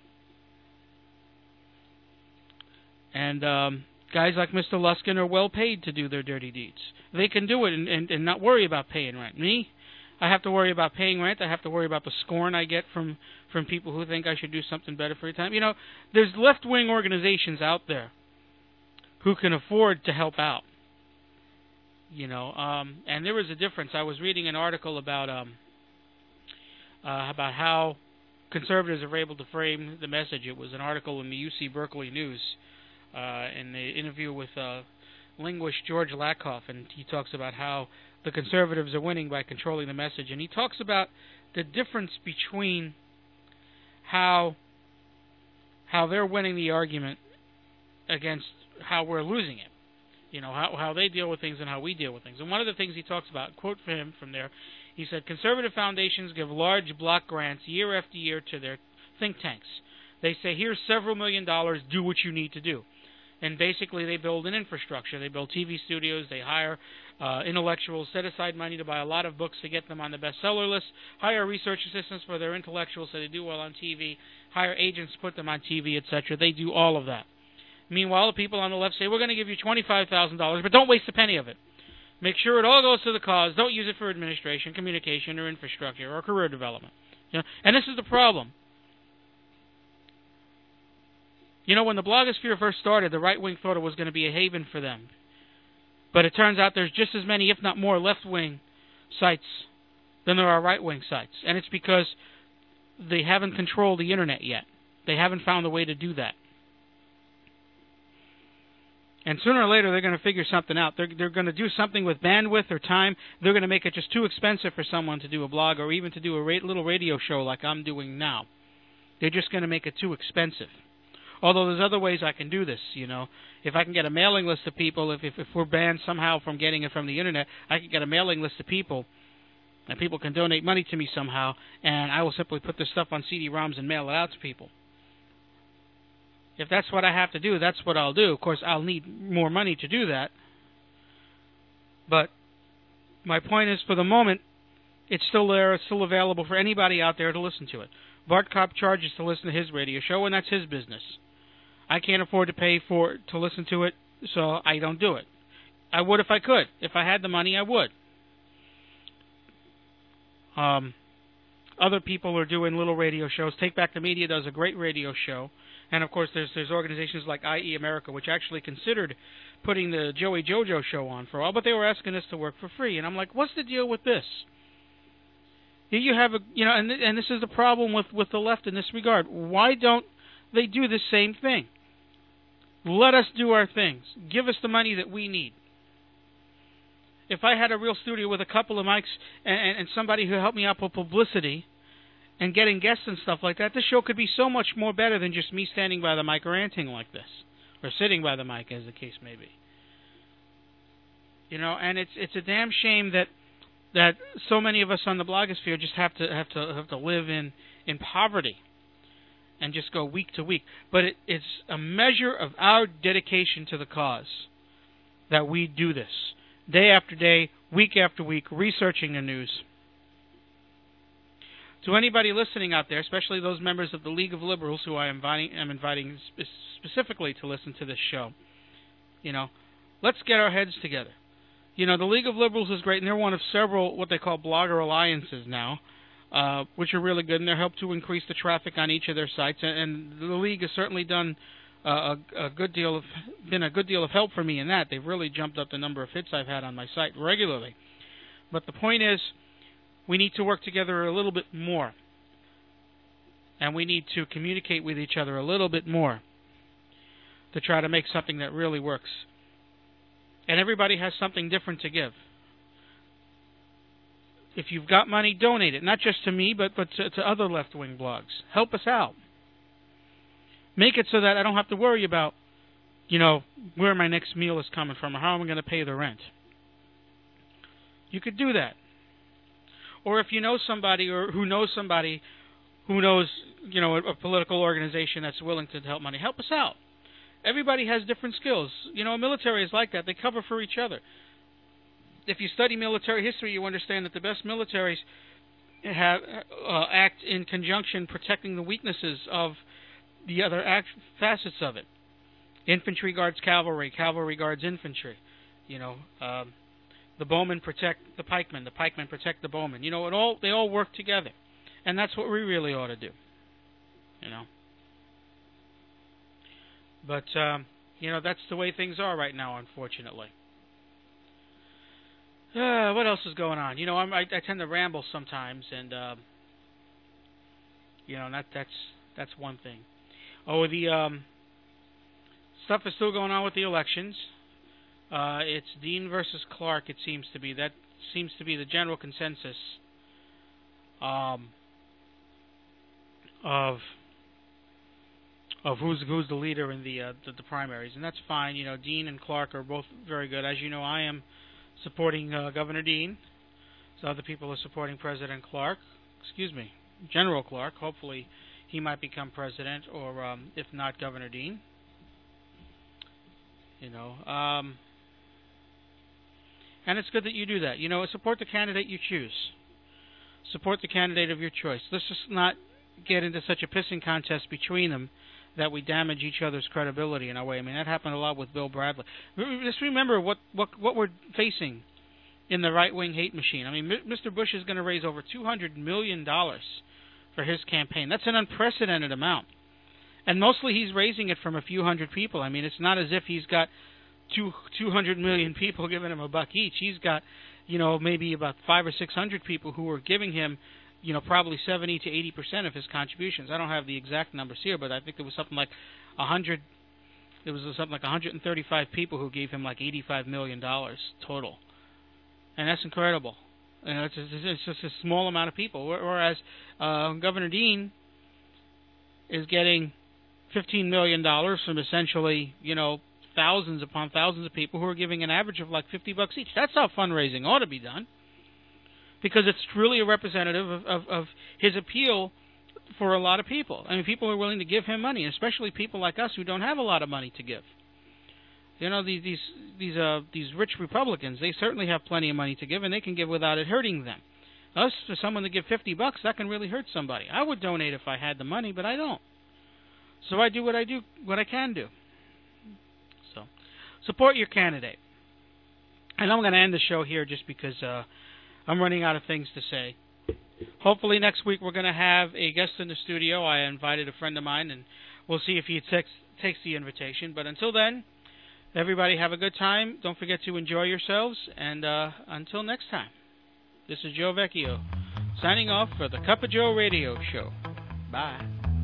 And um, guys like Mister Luskin are well paid to do their dirty deeds. They can do it and, and, and not worry about paying rent. Me, I have to worry about paying rent. I have to worry about the scorn I get from, from people who think I should do something better for your time. You know, there's left-wing organizations out there who can afford to help out. You know, um, and there was a difference. I was reading an article about um, uh, about how conservatives are able to frame the message. It was an article in the U C Berkeley News. Uh, in the interview with uh, linguist George Lakoff, and he talks about how the conservatives are winning by controlling the message, and he talks about the difference between how how they're winning the argument against how we're losing it. You know, how how they deal with things and how we deal with things. And one of the things he talks about, quote for him from there, he said, conservative foundations give large block grants year after year to their think tanks. They say, here's several million dollars, do what you need to do. And basically they build an infrastructure. They build T V studios. They hire uh, intellectuals, set aside money to buy a lot of books to get them on the bestseller list, hire research assistants for their intellectuals so they do well on T V, hire agents to put them on T V, et cetera. They do all of that. Meanwhile, the people on the left say, we're going to give you twenty-five thousand dollars, but don't waste a penny of it. Make sure it all goes to the cause. Don't use it for administration, communication, or infrastructure, or career development. You know? And this is the problem. You know, when the blogosphere first started, the right wing thought it was going to be a haven for them. But it turns out there's just as many, if not more, left-wing sites than there are right-wing sites. And it's because they haven't controlled the internet yet. They haven't found a way to do that. And sooner or later, they're going to figure something out. They're, they're going to do something with bandwidth or time. They're going to make it just too expensive for someone to do a blog or even to do a ra- little radio show like I'm doing now. They're just going to make it too expensive. Although there's other ways I can do this, you know. If I can get a mailing list of people, if, if if we're banned somehow from getting it from the internet, I can get a mailing list of people, and people can donate money to me somehow, and I will simply put this stuff on C D ROMs and mail it out to people. If that's what I have to do, that's what I'll do. Of course, I'll need more money to do that. But my point is, for the moment, it's still there. It's still available for anybody out there to listen to it. Bart Kopp charges to listen to his radio show, and that's his business. I can't afford to pay for to listen to it, so I don't do it. I would if I could. If I had the money, I would. Um, other people are doing little radio shows. Take Back the Media does a great radio show. And, of course, there's there's organizations like I E America, which actually considered putting the Joey Jojo show on for a while, but they were asking us to work for free. And I'm like, what's the deal with this? You have a, you know, and and this is the problem with, with the left in this regard. Why don't they do the same thing? Let us do our things. Give us the money that we need. If I had a real studio with a couple of mics and, and, and somebody who helped me out with publicity and getting guests and stuff like that, this show could be so much more better than just me standing by the mic or ranting like this, or sitting by the mic, as the case may be. You know, and it's it's a damn shame that that so many of us on the blogosphere just have to have to have to live in, in poverty and just go week to week. But it, it's a measure of our dedication to the cause that we do this day after day, week after week, researching the news. To anybody listening out there, especially those members of the League of Liberals who I am inviting, am inviting spe- specifically to listen to this show, you know, let's get our heads together. You know, the League of Liberals is great, and they're one of several what they call blogger alliances now, uh, which are really good, and they help to increase the traffic on each of their sites. And, and the League has certainly done uh, a, a good deal of been a good deal of help for me in that. They've really jumped up the number of hits I've had on my site regularly. But the point is, we need to work together a little bit more, and we need to communicate with each other a little bit more to try to make something that really works. And everybody has something different to give. If you've got money, donate it. Not just to me, but, but to, to other left-wing blogs. Help us out. Make it so that I don't have to worry about, you know, where my next meal is coming from or how I'm going to pay the rent. You could do that. Or if you know somebody or who knows somebody who knows, you know, a, a political organization that's willing to help money, help us out. Everybody has different skills. You know, military is like that. They cover for each other. If you study military history, you understand that the best militaries have uh, act in conjunction, protecting the weaknesses of the other act, facets of it. Infantry guards cavalry, cavalry guards infantry. You know, um, the bowmen protect the pikemen, the pikemen protect the bowmen. You know, it all they all work together, and that's what we really ought to do. You know. But, um, you know, that's the way things are right now, unfortunately. Uh, what else is going on? You know, I'm, I, I tend to ramble sometimes, and, um, you know, that, that's that's one thing. Oh, the um, stuff is still going on with the elections. Uh, it's Dean versus Clark, it seems to be. That seems to be the general consensus um, of... of who's who's the leader in the, uh, the the primaries, and that's fine. You know, Dean and Clark are both very good. As you know, I am supporting uh, Governor Dean. So other people are supporting President Clark. Excuse me, General Clark. Hopefully, he might become president, or um, if not, Governor Dean. You know, um, and it's good that you do that. You know, support the candidate you choose. Support the candidate of your choice. Let's just not get into such a pissing contest between them that we damage each other's credibility in a way. I mean, that happened a lot with Bill Bradley. Just remember what, what, what we're facing in the right-wing hate machine. I mean, Mister Bush is going to raise over two hundred million dollars for his campaign. That's an unprecedented amount. And mostly he's raising it from a few hundred people. I mean, it's not as if he's got two, 200 million people giving him a buck each. He's got, you know, maybe about five or six hundred people who are giving him, you know, probably seventy to eighty percent of his contributions. I don't have the exact numbers here, but I think there was something like one hundred, there was something like one hundred thirty-five people who gave him like eighty-five million dollars total. And that's incredible. And it's, it's just a small amount of people. Whereas uh, Governor Dean is getting fifteen million dollars from essentially, you know, thousands upon thousands of people who are giving an average of like fifty bucks each. That's how fundraising ought to be done. Because it's truly a representative of, of, of his appeal for a lot of people. I mean, people are willing to give him money, especially people like us who don't have a lot of money to give. You know, these these these uh these rich Republicans, they certainly have plenty of money to give, and they can give without it hurting them. Us, for someone to give fifty bucks, that can really hurt somebody. I would donate if I had the money, but I don't. So I do what I do, what I can do. So, support your candidate. And I'm going to end the show here just because uh, I'm running out of things to say. Hopefully next week we're going to have a guest in the studio. I invited a friend of mine, and we'll see if he takes takes the invitation. But until then, everybody have a good time. Don't forget to enjoy yourselves. And uh, until next time, this is Joe Vecchio signing off for the Cup of Joe Radio Show. Bye.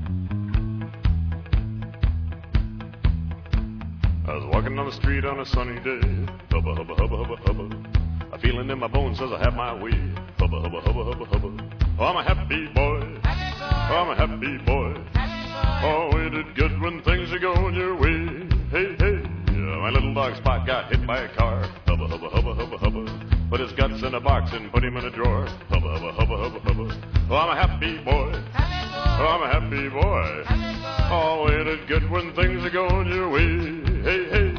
I was walking on the street on a sunny day. Hubba, hubba, hubba, hubba, hubba. A feeling in my bones says I have my way. Hubba, hubba, hubba, hubba, hubba. Oh, I'm a happy boy. Oh, I'm a happy boy. Oh, ain't it good when things are going your way? Hey, hey. Yeah, My little dog Spot got hit by a car. Hubba, hubba, hubba, hubba, hubba. Put his guts in a box and put him in a drawer. Hubba, hubba, hubba, hubba, hubba. Oh, I'm a happy boy. Oh, I'm a happy boy. Oh, ain't it good when things are going your way? Hey, hey.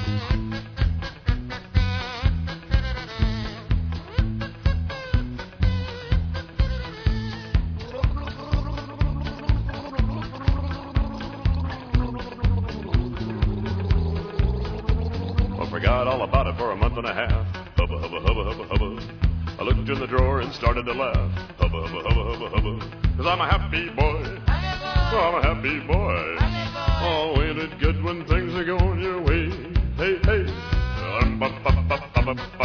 Forgot all about it for a month and a half. Hubba, hubba, hubba, hubba, hubba. I looked in the drawer and started to laugh. Hubba, hubba, hubba, hubba, hubba. Cause I'm a happy boy. Oh, I'm a happy boy. Oh, ain't it good when things are going your way? Hey, hey. Um, ba, ba, ba, ba, ba, ba.